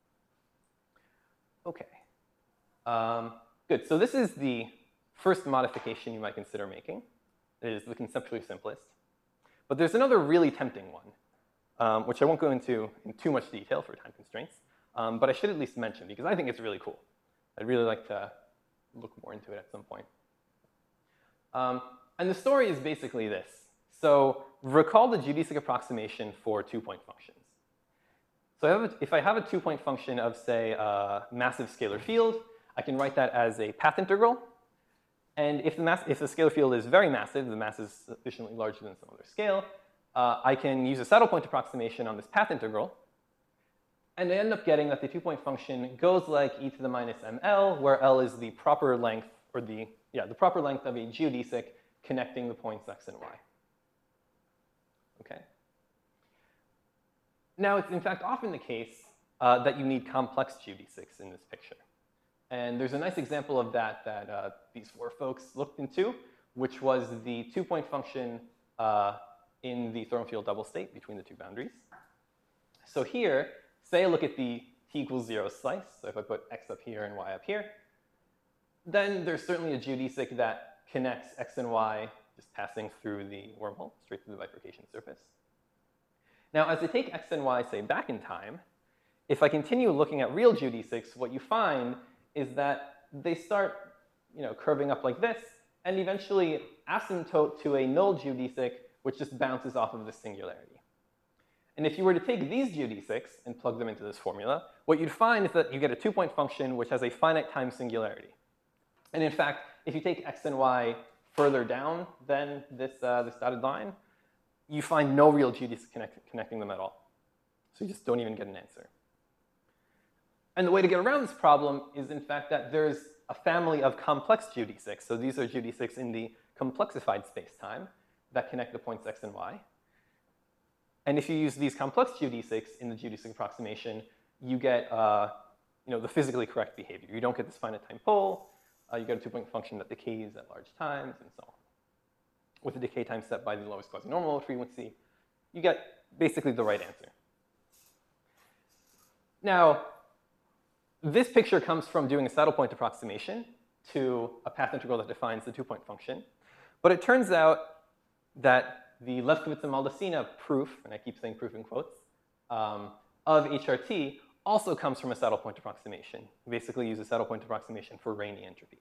OK. Um, good. So this is the first modification you might consider making. It is the conceptually simplest. But there's another really tempting one, um, which I won't go into in too much detail for time constraints, um, but I should at least mention because I think it's really cool. I'd really like to look more into it at some point. Um, and the story is basically this. So recall the geodesic approximation for two-point functions. So I have a, if I have a two-point function of, say, a massive scalar field, I can write that as a path integral. And if the, mass, if the scalar field is very massive, the mass is sufficiently larger than some other scale, uh, I can use a saddle point approximation on this path integral. And I end up getting that the two-point function goes like e to the minus ml, where L is the proper length, or the, yeah, the proper length of a geodesic connecting the points x and y. Okay. Now, it's in fact often the case uh, that you need complex geodesics in this picture. And there's a nice example of that that uh, these four folks looked into, which was the two-point function uh, in the Thorne field double state between the two boundaries. So here, say I look at the t equals zero slice. So if I put x up here and y up here, then there's certainly a geodesic that connects x and y just passing through the wormhole, straight through the bifurcation surface. Now, as I take x and y, say, back in time, if I continue looking at real geodesics, what you find is that they start you know, curving up like this, and eventually asymptote to a null geodesic, which just bounces off of the singularity. And if you were to take these geodesics and plug them into this formula, what you'd find is that you get a two-point function which has a finite time singularity. And in fact, if you take x and y further down than this, uh, this dotted line, you find no real geodesic connect connecting them at all. So you just don't even get an answer. And the way to get around this problem is, in fact, that there's a family of complex geodesics. So these are geodesics in the complexified space-time that connect the points x and y. And if you use these complex geodesics in the geodesic approximation, you get uh, you know, the physically correct behavior. You don't get this finite time pole. Uh, you get a two-point function that decays at large times, and so on. With a decay time set by the lowest quasi-normal frequency, you get basically the right answer. Now, this picture comes from doing a saddle point approximation to a path integral that defines the two-point function. But it turns out that the Lefkowitz-Maldacena proof, and I keep saying proof in quotes, um, of H R T also comes from a saddle point approximation. We basically use a saddle point approximation for Rayleigh entropies.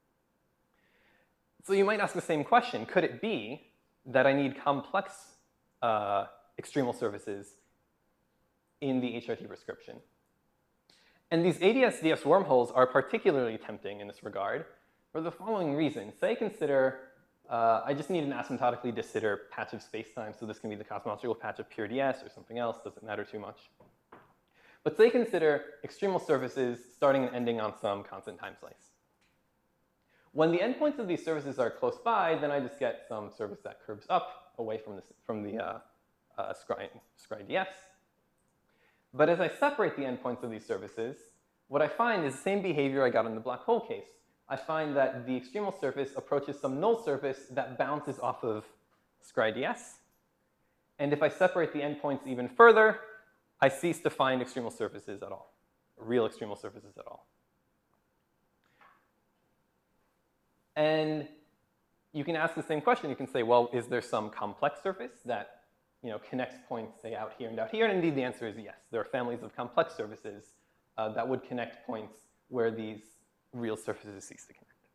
So you might ask the same question. Could it be that I need complex uh, extremal surfaces in the H R T prescription? And these A D S D S wormholes are particularly tempting in this regard for the following reason. Say consider, uh, I just need an asymptotically de Sitter patch of spacetime, so this can be the cosmological patch of pure D S or something else, doesn't matter too much. But say consider extremal surfaces starting and ending on some constant time slice. When the endpoints of these surfaces are close by, then I just get some surface that curves up away from the, from the uh, uh, scry, scry D S. But as I separate the endpoints of these surfaces, what I find is the same behavior I got in the black hole case. I find that the extremal surface approaches some null surface that bounces off of scry D S. And if I separate the endpoints even further, I cease to find extremal surfaces at all, real extremal surfaces at all. And you can ask the same question. You can say, well, is there some complex surface that you know, connects points, say, out here and out here? And indeed, the answer is yes. There are families of complex surfaces uh, that would connect points where these real surfaces cease to connect.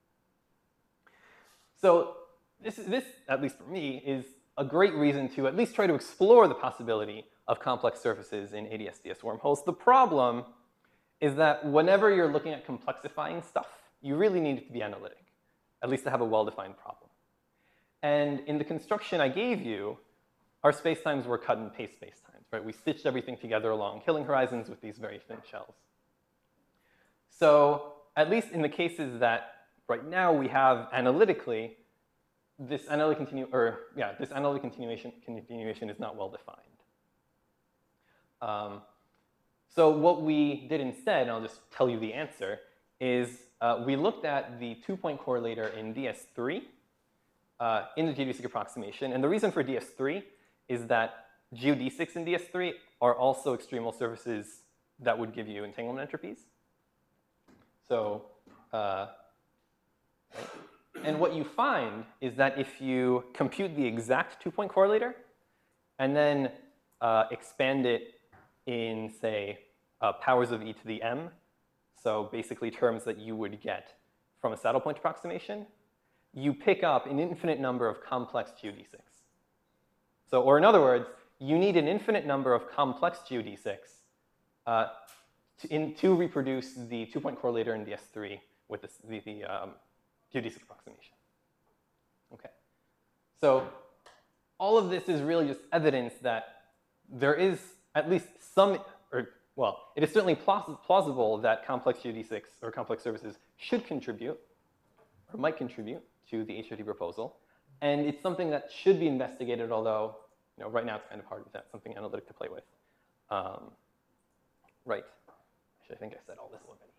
So this, this, at least for me, is a great reason to at least try to explore the possibility of complex surfaces in A D S D S wormholes. The problem is that whenever you're looking at complexifying stuff, you really need it to be analytic, at least to have a well-defined problem. And in the construction I gave you, our spacetimes were cut and paste spacetimes, right? We stitched everything together along Killing horizons with these very thin shells. So at least in the cases that right now we have analytically, this analytic continu or yeah, this analytic continuation continuation is not well defined. Um, so what we did instead, and I'll just tell you the answer, is uh, we looked at the two-point correlator in D S three uh, in the geodesic approximation. And the reason for D S three is that geodesics in D S three are also extremal surfaces that would give you entanglement entropies. So, uh, right? And what you find is that if you compute the exact two-point correlator and then uh, expand it in, say, uh, powers of e to the m, so basically terms that you would get from a saddle point approximation, you pick up an infinite number of complex geodesics. So, or in other words, you need an infinite number of complex geodesics uh, to, in, to reproduce the two-point correlator in D S three with the, the, the um, geodesic approximation. Okay. So all of this is really just evidence that there is at least some, or well, it is certainly plausible that complex geodesics or complex surfaces should contribute or might contribute to the H O T proposal. And it's something that should be investigated, although you know, right now it's kind of hard with that, something analytic to play with. Um, right. Actually, I think I said all this already.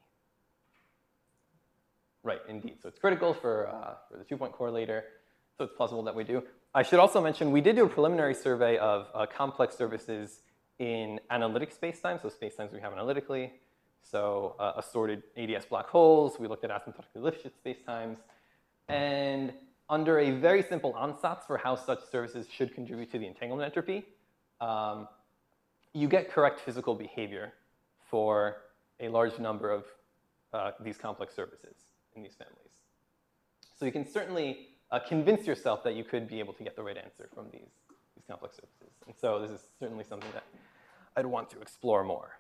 Right, indeed. So it's critical for, uh, for the two-point correlator. So it's plausible that we do. I should also mention we did do a preliminary survey of uh, complex surfaces in analytic spacetime, so spacetimes we have analytically. So uh, assorted A D S black holes. We looked at asymptotically Lifshitz spacetimes. And under a very simple ansatz for how such surfaces should contribute to the entanglement entropy, um, you get correct physical behavior for a large number of uh, these complex surfaces in these families. So you can certainly uh, convince yourself that you could be able to get the right answer from these, these complex surfaces. And so this is certainly something that I'd want to explore more.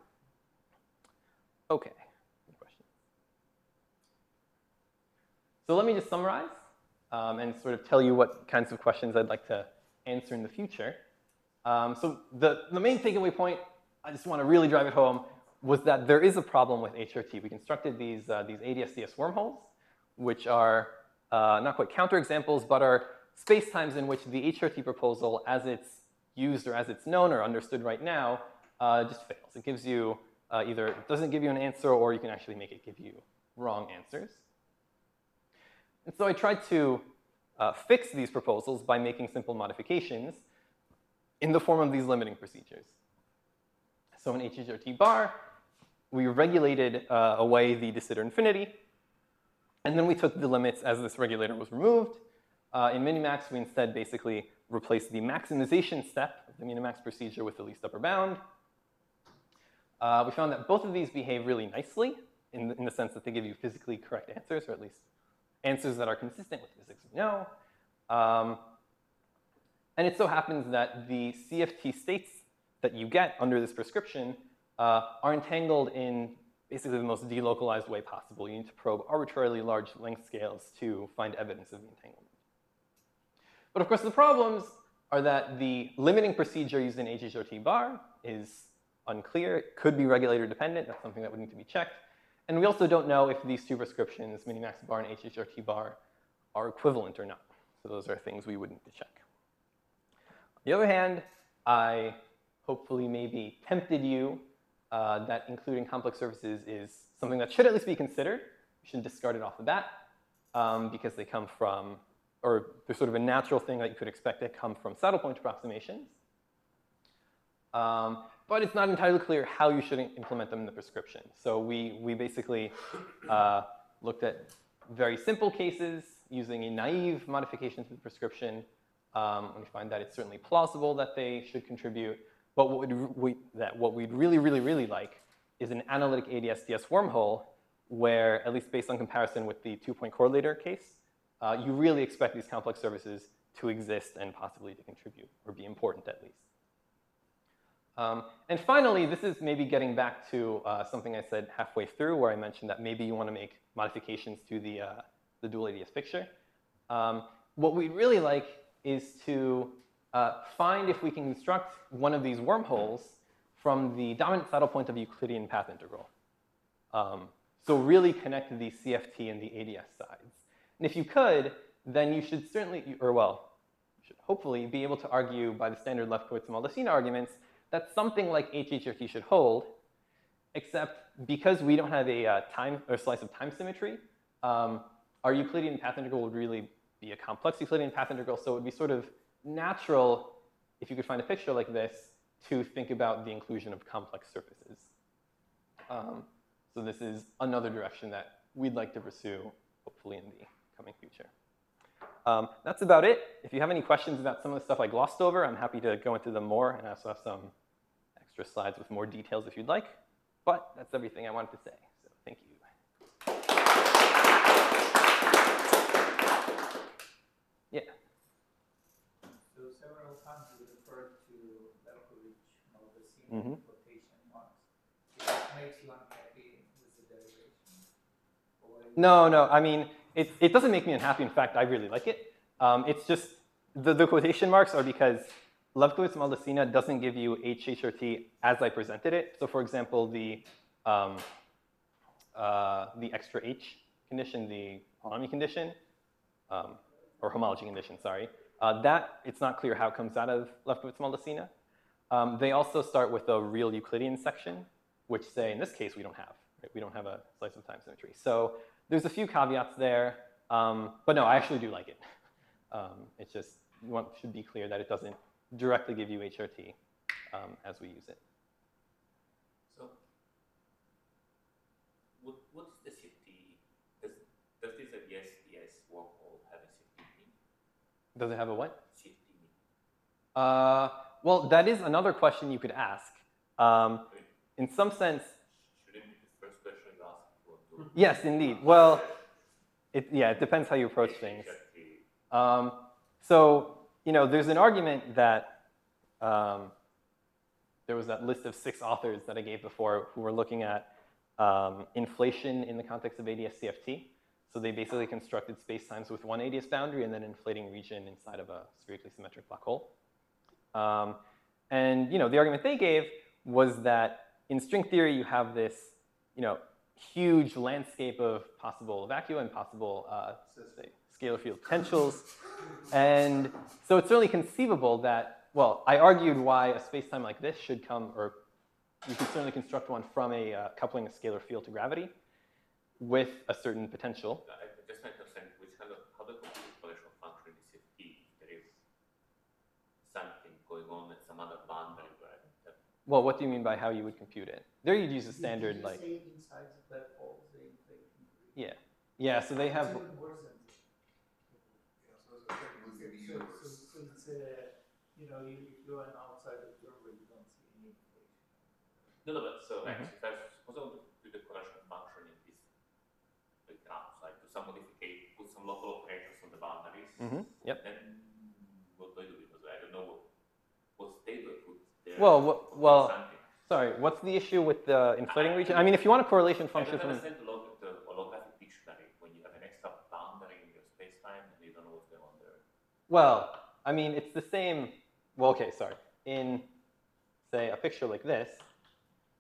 Okay, any questions? So let me just summarize um, and sort of tell you what kinds of questions I'd like to answer in the future. Um, so the, the main takeaway point, I just want to really drive it home, was that there is a problem with H R T. We constructed these, uh, these A D S D S wormholes, which are uh, not quite counterexamples, but are spacetimes in which the H R T proposal, as it's used or as it's known or understood right now, uh, just fails. It gives you uh, either, it doesn't give you an answer, or you can actually make it give you wrong answers. And so I tried to uh, fix these proposals by making simple modifications in the form of these limiting procedures. So in H R T bar, we regulated uh, away the de Sitter infinity, and then we took the limits as this regulator was removed. Uh, in Minimax, we instead basically replaced the maximization step of the Minimax procedure with the least upper bound. Uh, we found that both of these behave really nicely in the, in the sense that they give you physically correct answers, or at least answers that are consistent with physics we know. Um, and it so happens that the C F T states that you get under this prescription uh, are entangled in basically the most delocalized way possible. You need to probe arbitrarily large length scales to find evidence of the entanglement. But of course, the problems are that the limiting procedure used in H R T bar is unclear. It could be regulator dependent. That's something that would need to be checked. And we also don't know if these two prescriptions, minimax bar and H H R T bar, are equivalent or not. So those are things we would need to check. On the other hand, I hopefully maybe tempted you uh, that including complex surfaces is something that should at least be considered. You shouldn't discard it off the bat um, because they come from, or they're sort of a natural thing that you could expect to come from saddle point approximations. Um, but it's not entirely clear how you should implement them in the prescription. So we, we basically uh, looked at very simple cases using a naive modification to the prescription. Um, and we find that it's certainly plausible that they should contribute. But what we'd, we, that what we'd really, really, really like is an analytic A D S D S wormhole where, at least based on comparison with the two-point correlator case, uh, you really expect these complex services to exist and possibly to contribute, or be important at least. Um, and finally, this is maybe getting back to uh, something I said halfway through, where I mentioned that maybe you want to make modifications to the, uh, the dual A D S picture. Um, what we'd really like is to uh, find if we can construct one of these wormholes from the dominant saddle point of the Euclidean path integral. Um, so really connect the C F T and the A D S sides. And if you could, then you should certainly, or well, you should hopefully be able to argue by the standard Lefkowitz-Maldacena arguments that something like H H R T should hold, except because we don't have a uh, time or slice of time symmetry, um, our Euclidean path integral would really be a complex Euclidean path integral. So it would be sort of natural, if you could find a picture like this, to think about the inclusion of complex surfaces. Um, so this is another direction that we'd like to pursue, hopefully in the coming future. Um, that's about it. If you have any questions about some of the stuff I glossed over, I'm happy to go into them more, and I also have some extra slides with more details if you'd like. But that's everything I wanted to say, so thank you. Yeah. So several times you referred to Lefkowitz-Maldacena Mm-hmm. quotation marks. It makes you unhappy with the derivation? Or No, no, I mean, it, it doesn't make me unhappy. In fact, I really like it. Um, it's just, the, the quotation marks are because Lefkowitz-Maldacena doesn't give you H H R T as I presented it. So for example, the, um, uh, the extra H condition, the holonomy condition, um, or homology condition, sorry, uh, that, it's not clear how it comes out of Lefkowitz-Maldacena. Um, they also start with a real Euclidean section, which say, in this case, we don't have. Right? We don't have a slice of time symmetry. So there's a few caveats there, um, but no, I actually do like it. Um, it's just, you want, should be clear that it doesn't directly give you H R T um, as we use it. So, what, what is the C F T? Does, does this A D S D S wormhole have a C F T mean? Does it have a what? C F T mean? Uh, well, that is another question you could ask. Um, in some sense, Shouldn't be the first question you ask for? yes, indeed. Well, it, yeah, it depends how you approach things. Um, so, you know, there's an argument that um, there was that list of six authors that I gave before who were looking at um, inflation in the context of A D S C F T. So they basically constructed spacetimes with one A D S boundary and then an inflating region inside of a spherically symmetric black hole. Um, and, you know, the argument they gave was that in string theory, you have this, you know, huge landscape of possible vacua and possible, uh, say, scalar field potentials. And so it's certainly conceivable that, well, I argued why a spacetime like this should come, or you could certainly construct one from a uh, coupling a scalar field to gravity with a certain potential. I just make a sense, which kind of, how the computational function is C F T, there is something going on at some other boundary, right? That, Well, what do you mean by how you would compute it? There you'd use a Did standard, you like, say inside the black holes they inflate in gravity? yeah. Yeah, so they It's have, even worse than this. Yeah, so it's effectively So, the so, universe. so it's, uh, you know, you, if you're an outside observer, you don't see any inflation. no, no, but so Mhm. actually, if I suppose I want to do the correlation function in this like outside, do some modification, put some local operators on the boundaries. Mhm, yep. Then what do I do? Because I don't know what, what state do I put there. Well, wha- for well, something. sorry, what's the issue with the inflating region? I mean, if you want a correlation I function don't from, understand the log the holographic dictionary when you have an extra boundary in your spacetime and you don't know what's going on there. well, I mean, it's the same, well, okay, sorry. In, say, a picture like this,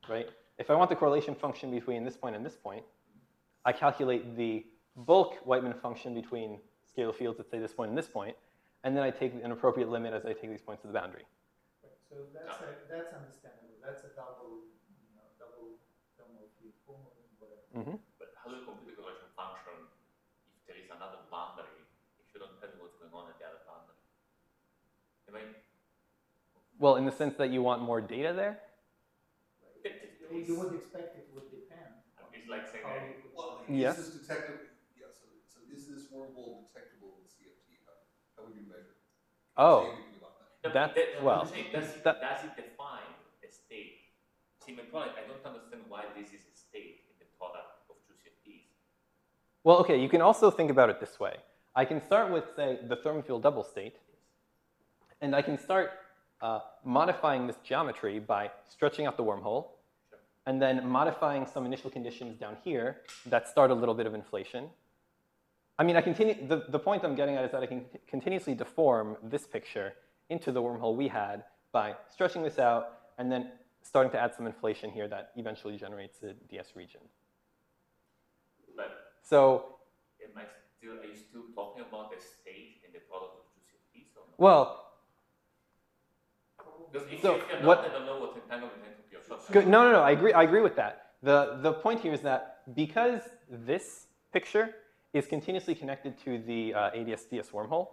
right? If I want the correlation function between this point and this point, I calculate the bulk Whiteman function between scalar fields at, say, this point and this point, and then I take an appropriate limit as I take these points to the boundary. Right, so that's a, that's understandable. That's a double, you know, double thermal field formula, whatever. Mm-hmm. But how do you compute the correlation function if there is another boundary, if you don't tell me what's going on at the other boundary? Am I? Well, in the sense that you want more data there? You, you would expect it would depend. It's like saying, How that- you could- Well, Yes. is this detectable? Yeah, so, so is this wormhole detectable in C F T? How, how would you measure? Oh. Say anything about that? No, That- that- well, I'm saying, does, it, that- does it define a state? See, my point, I don't understand why this is a state in the product of two C F Ts. Well, okay, you can also think about it this way. I can start with, say, the thermofield double state, and I can start uh, modifying this geometry by stretching out the wormhole, and then modifying some initial conditions down here that start a little bit of inflation. I mean, I continue, the, the point I'm getting at is that I can continuously deform this picture into the wormhole we had by stretching this out and then starting to add some inflation here that eventually generates a D S region. But So, am I still, are you still talking about a state in the product of two C F Ts or not? well, Because if, so you- if you're what- not, I don't know what entanglement entropy of short good, no, no, no, I agree, I agree with that. The, the point here is that because this picture is continuously connected to the uh, A D S D S wormhole,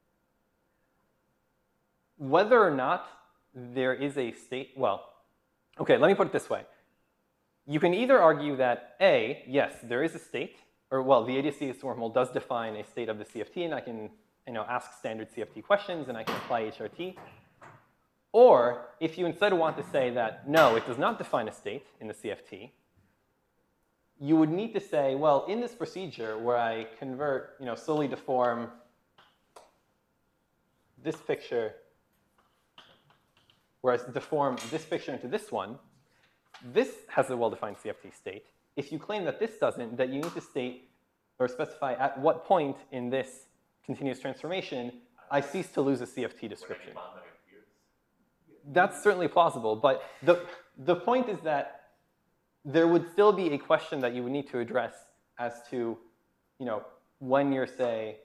whether or not there is a state, well, okay, let me put it this way. You can either argue that A, yes, there is a state, or well, the A D S D S wormhole does define a state of the C F T, and I can you know, ask standard C F T questions, and I can apply H R T. Or if you instead want to say that, no, it does not define a state in the C F T, you would need to say, well, in this procedure where I convert, you know, slowly deform this picture, where I deform this picture into this one, this has a well-defined C F T state. If you claim that this doesn't, that you need to state or specify at what point in this continuous transformation I cease to lose a C F T when any description. boundary appears. That's certainly plausible, but the, the point is that there would still be a question that you would need to address as to, you know, when you're, say,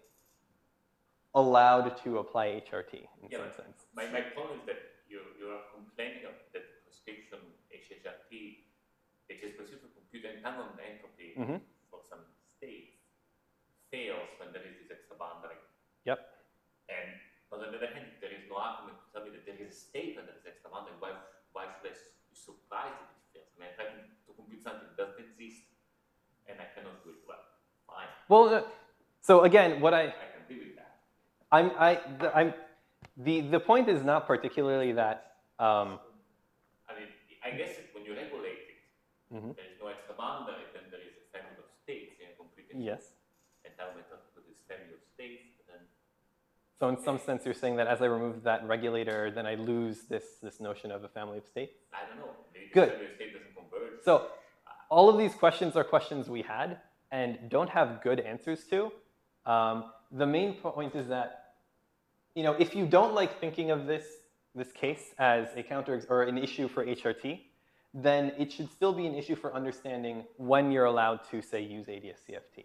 allowed to apply H R T in Yeah, some but sense. My, my point is that you, you are complaining of that restriction H R T, which is specific for computer entanglement entropy Mhm. for some states, fails when there is this extra boundary. Yep. And but on the other hand, if there is no argument to tell me that there is a state when there is extra boundary, why, why should I be surprised if it fails? I mean, I'm trying to compute something that doesn't exist, and I cannot do it well. Fine, Well, uh, so again, what I, I can deal with that. I'm, I, the, I'm, the, the point is not particularly that, um, I mean, I guess it, when you regulate it, Mhm. there is no extra boundary, then there is a family of states in a computing. yes. Entanglement of this family of states, and then So in some sense, you're saying that as I remove that regulator, then I lose this, this notion of a family of states? I don't know, maybe Good. the family of state doesn't converge. So all of these questions are questions we had and don't have good answers to. Um, the main point is that, you know, if you don't like thinking of this, this case as a counter or an issue for H R T, then it should still be an issue for understanding when you're allowed to, say, use A D S C F T.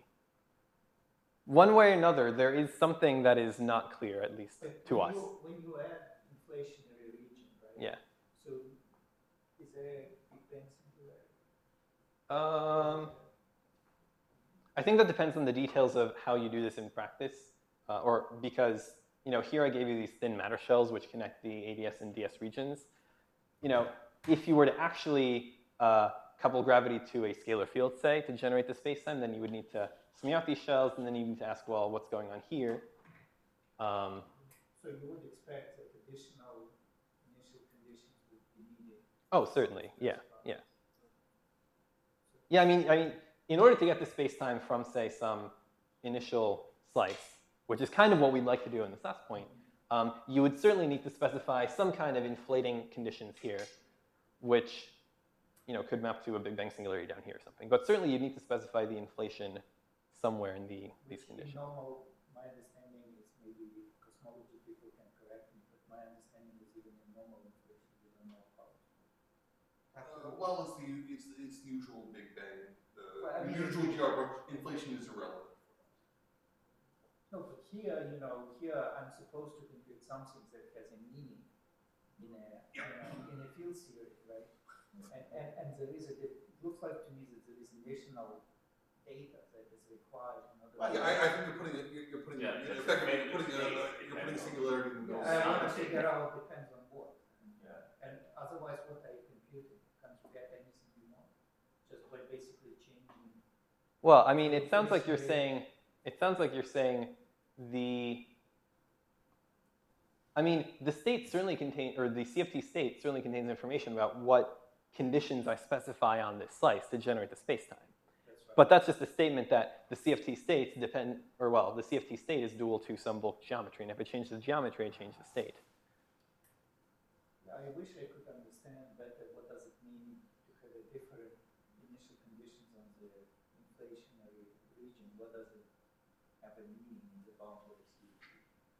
One way or another, there is something that is not clear, at least But to when us. You, when you add inflationary region, right? Yeah. So is there a Big Bang singularity? Um, I think that depends on the details of how you do this in practice, uh, or because, you know, here I gave you these thin matter shells which connect the A D S and D S regions. You know, if you were to actually uh, couple gravity to a scalar field, say, to generate the spacetime, then you would need to smooth out these shells, and then you need to ask, well, what's going on here? Um, So you would expect that additional initial conditions would be needed. oh, certainly, yeah, yeah. Yeah, I mean, I mean, in order to get the space-time from, say, some initial slice, which is kind of what we'd like to do in this last point, um, you would certainly need to specify some kind of inflating conditions here, which, you know, could map to a Big Bang singularity down here or something. But certainly you need to specify the inflation somewhere in the, these Which in conditions. normal, my understanding is maybe cosmology people can correct me, but my understanding is even in normal inflation, you don't know how. Have to Uh, well, it's the it's it's the usual Big Bang. Uh, Well, I mean, usual it- G R, inflation is irrelevant. No, but here, you know, here I'm supposed to compute something that has a meaning in a, Yeah. in a, in a field theory, right? And, and, and there is a, it looks like to me that there is additional data that is required in order Well, to. yeah, I, I think you're putting it. You're, you're putting. Yeah, in that's effect, maybe you're putting a, it's- you're putting singularity in the middle. I want to Yeah. figure out depends on what. Yeah. And otherwise, what are you computing? Can't you get anything you want? Just by basically changing. Well, I mean, it sounds like you're saying, it sounds like you're saying the, I mean, the state certainly contains, or the C F T state certainly contains information about what conditions I specify on this slice to generate the spacetime. That's right. But that's just a statement that the C F T states depend, or well, the C F T state is dual to some bulk geometry, and if it changes the geometry, it changes the state. I wish I could understand better what does it mean to have a different initial conditions on the inflationary region. What does it have a meaning in the boundary of C F T?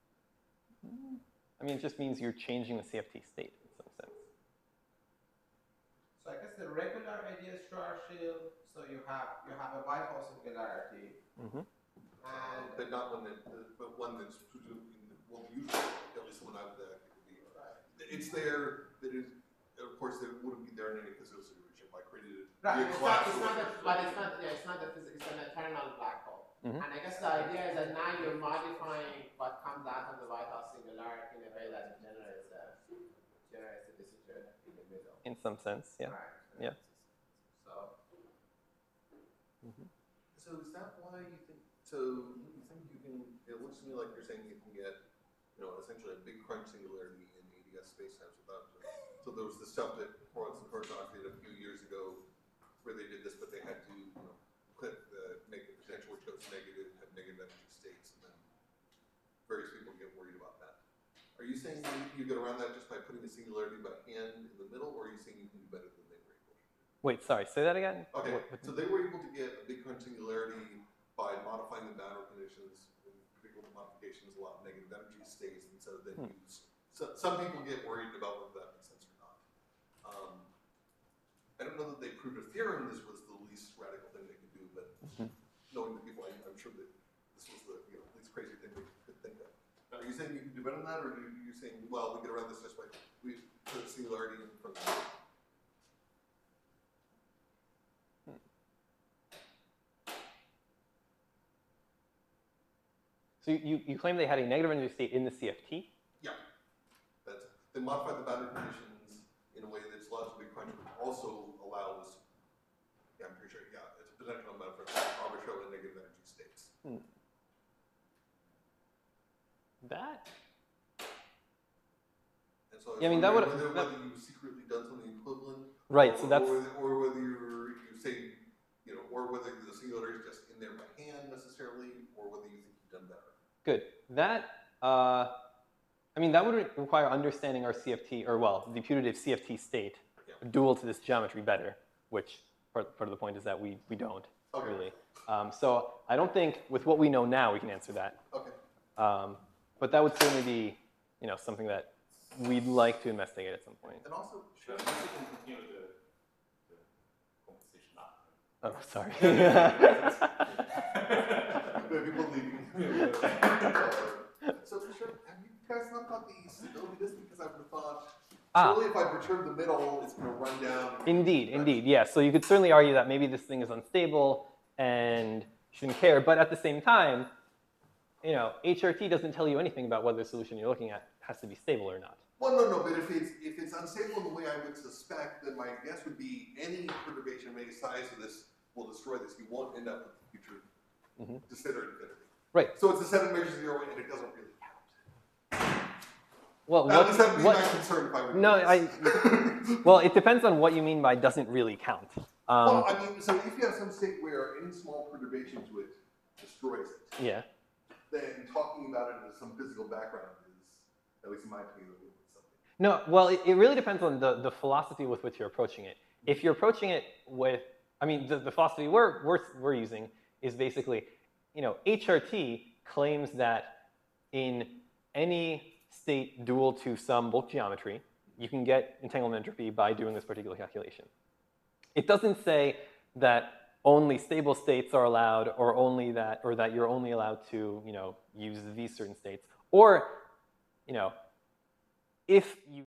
I mean, it just means you're changing the C F T state in some sense. So I guess the regular ideal Schwarzschild, so you have you have a Whitehall singularity, Mm-hmm. and But not one that, uh, but one that's presumably, well, usually, at least the one I would uh, be. It's there. That is, of course, it wouldn't be there in any physical situation. If I created it. right, be a it's not, class it's or not a, whatever. but it's not, yeah, it's not a physics, it's an eternal black hole. Mhm. And I guess the idea is that now you're modifying what comes out of the Whitehall singularity in a way that generates a generates a decision in the middle. In some sense, yeah. Right. Yeah. So So is that why you think? So you think you can? It looks to me like you're saying you can get, you know, essentially a big crunch singularity in A D S spacetimes without. So there was the stuff that Horowitz and Korsakoff did a few years ago, where they did this, but they had to, you know, clip the make the potential which goes negative, have negative energy states, and then various people get worried about that. Are you saying you, you get around that just by putting the singularity by hand in the middle, or are you saying you can do better than they were able to? Wait, sorry, say that again? Okay, What- what- so they were able to get a big crunch singularity by modifying the boundary conditions, and particular modifications allow negative energy states, and so then Hmm. use. So some people get worried about whether that makes sense or not. Um, I don't know that they proved a theorem. This was the least radical thing they could do, but Mhm. knowing the people, I, I'm sure that this was the you know least crazy thing they could think of. Are you saying you can do better than that, or are you, you saying, well, we get around this just by we put singularity in front of it? So you, you claim they had a negative energy state in the C F T? Yeah, that's, they modified the boundary conditions in a way that's logically crunch, but also allows, yeah, I'm pretty sure, yeah, it's a potential amount for arbitrarily negative energy states. That? And so Yeah, I mean, that would- whether, that- whether you secretly done something equivalent, Right, or, so that's, or whether, or whether you're, you say, you know, or whether the singularity is just in there by hand necessarily, or whether you think you've done better. good. That, uh, I mean, that would re- require understanding our C F T, or well, the putative C F T state, Yeah. dual to this geometry better, which part, part of the point is that we, we don't, Okay. really. Um, so I don't think, with what we know now, we can answer that. Okay. Um, but that would certainly be, you know, something that we'd like to investigate at some point. And also, Sure, we can continue the, the conversation after. Oh, sorry. people leaving. So, sure, have you guys not thought the stability this because I would have thought, Ah. surely if I perturb the middle, it's going to run down. Indeed, indeed, yes. So you could certainly argue that maybe this thing is unstable and shouldn't care, but at the same time, you know, H R T doesn't tell you anything about whether the solution you're looking at has to be stable or not. Well, no, no, but if it's if it's unstable in the way I would suspect, then my guess would be any perturbation of any size of this will destroy this. You won't end up with the future Mhm. de Sitter infinity. Right. So it's a seven measure zero, and it doesn't really count. Well, At least that would be what, my concern if I were. no, doing I, this. well, it depends on what you mean by doesn't really count. Um, Well, I mean, so if you have some state where any small perturbation to it destroys it, yeah. then talking about it as some physical background is, at least in my opinion, a little bit something. No, well, it, it really depends on the, the philosophy with which you're approaching it. If you're approaching it with, I mean, the, the philosophy we're, we're, we're using is basically, you know, H R T claims that in any state dual to some bulk geometry, you can get entanglement entropy by doing this particular calculation. It doesn't say that only stable states are allowed, or only that, or that you're only allowed to, you know, use these certain states, or, you know, if you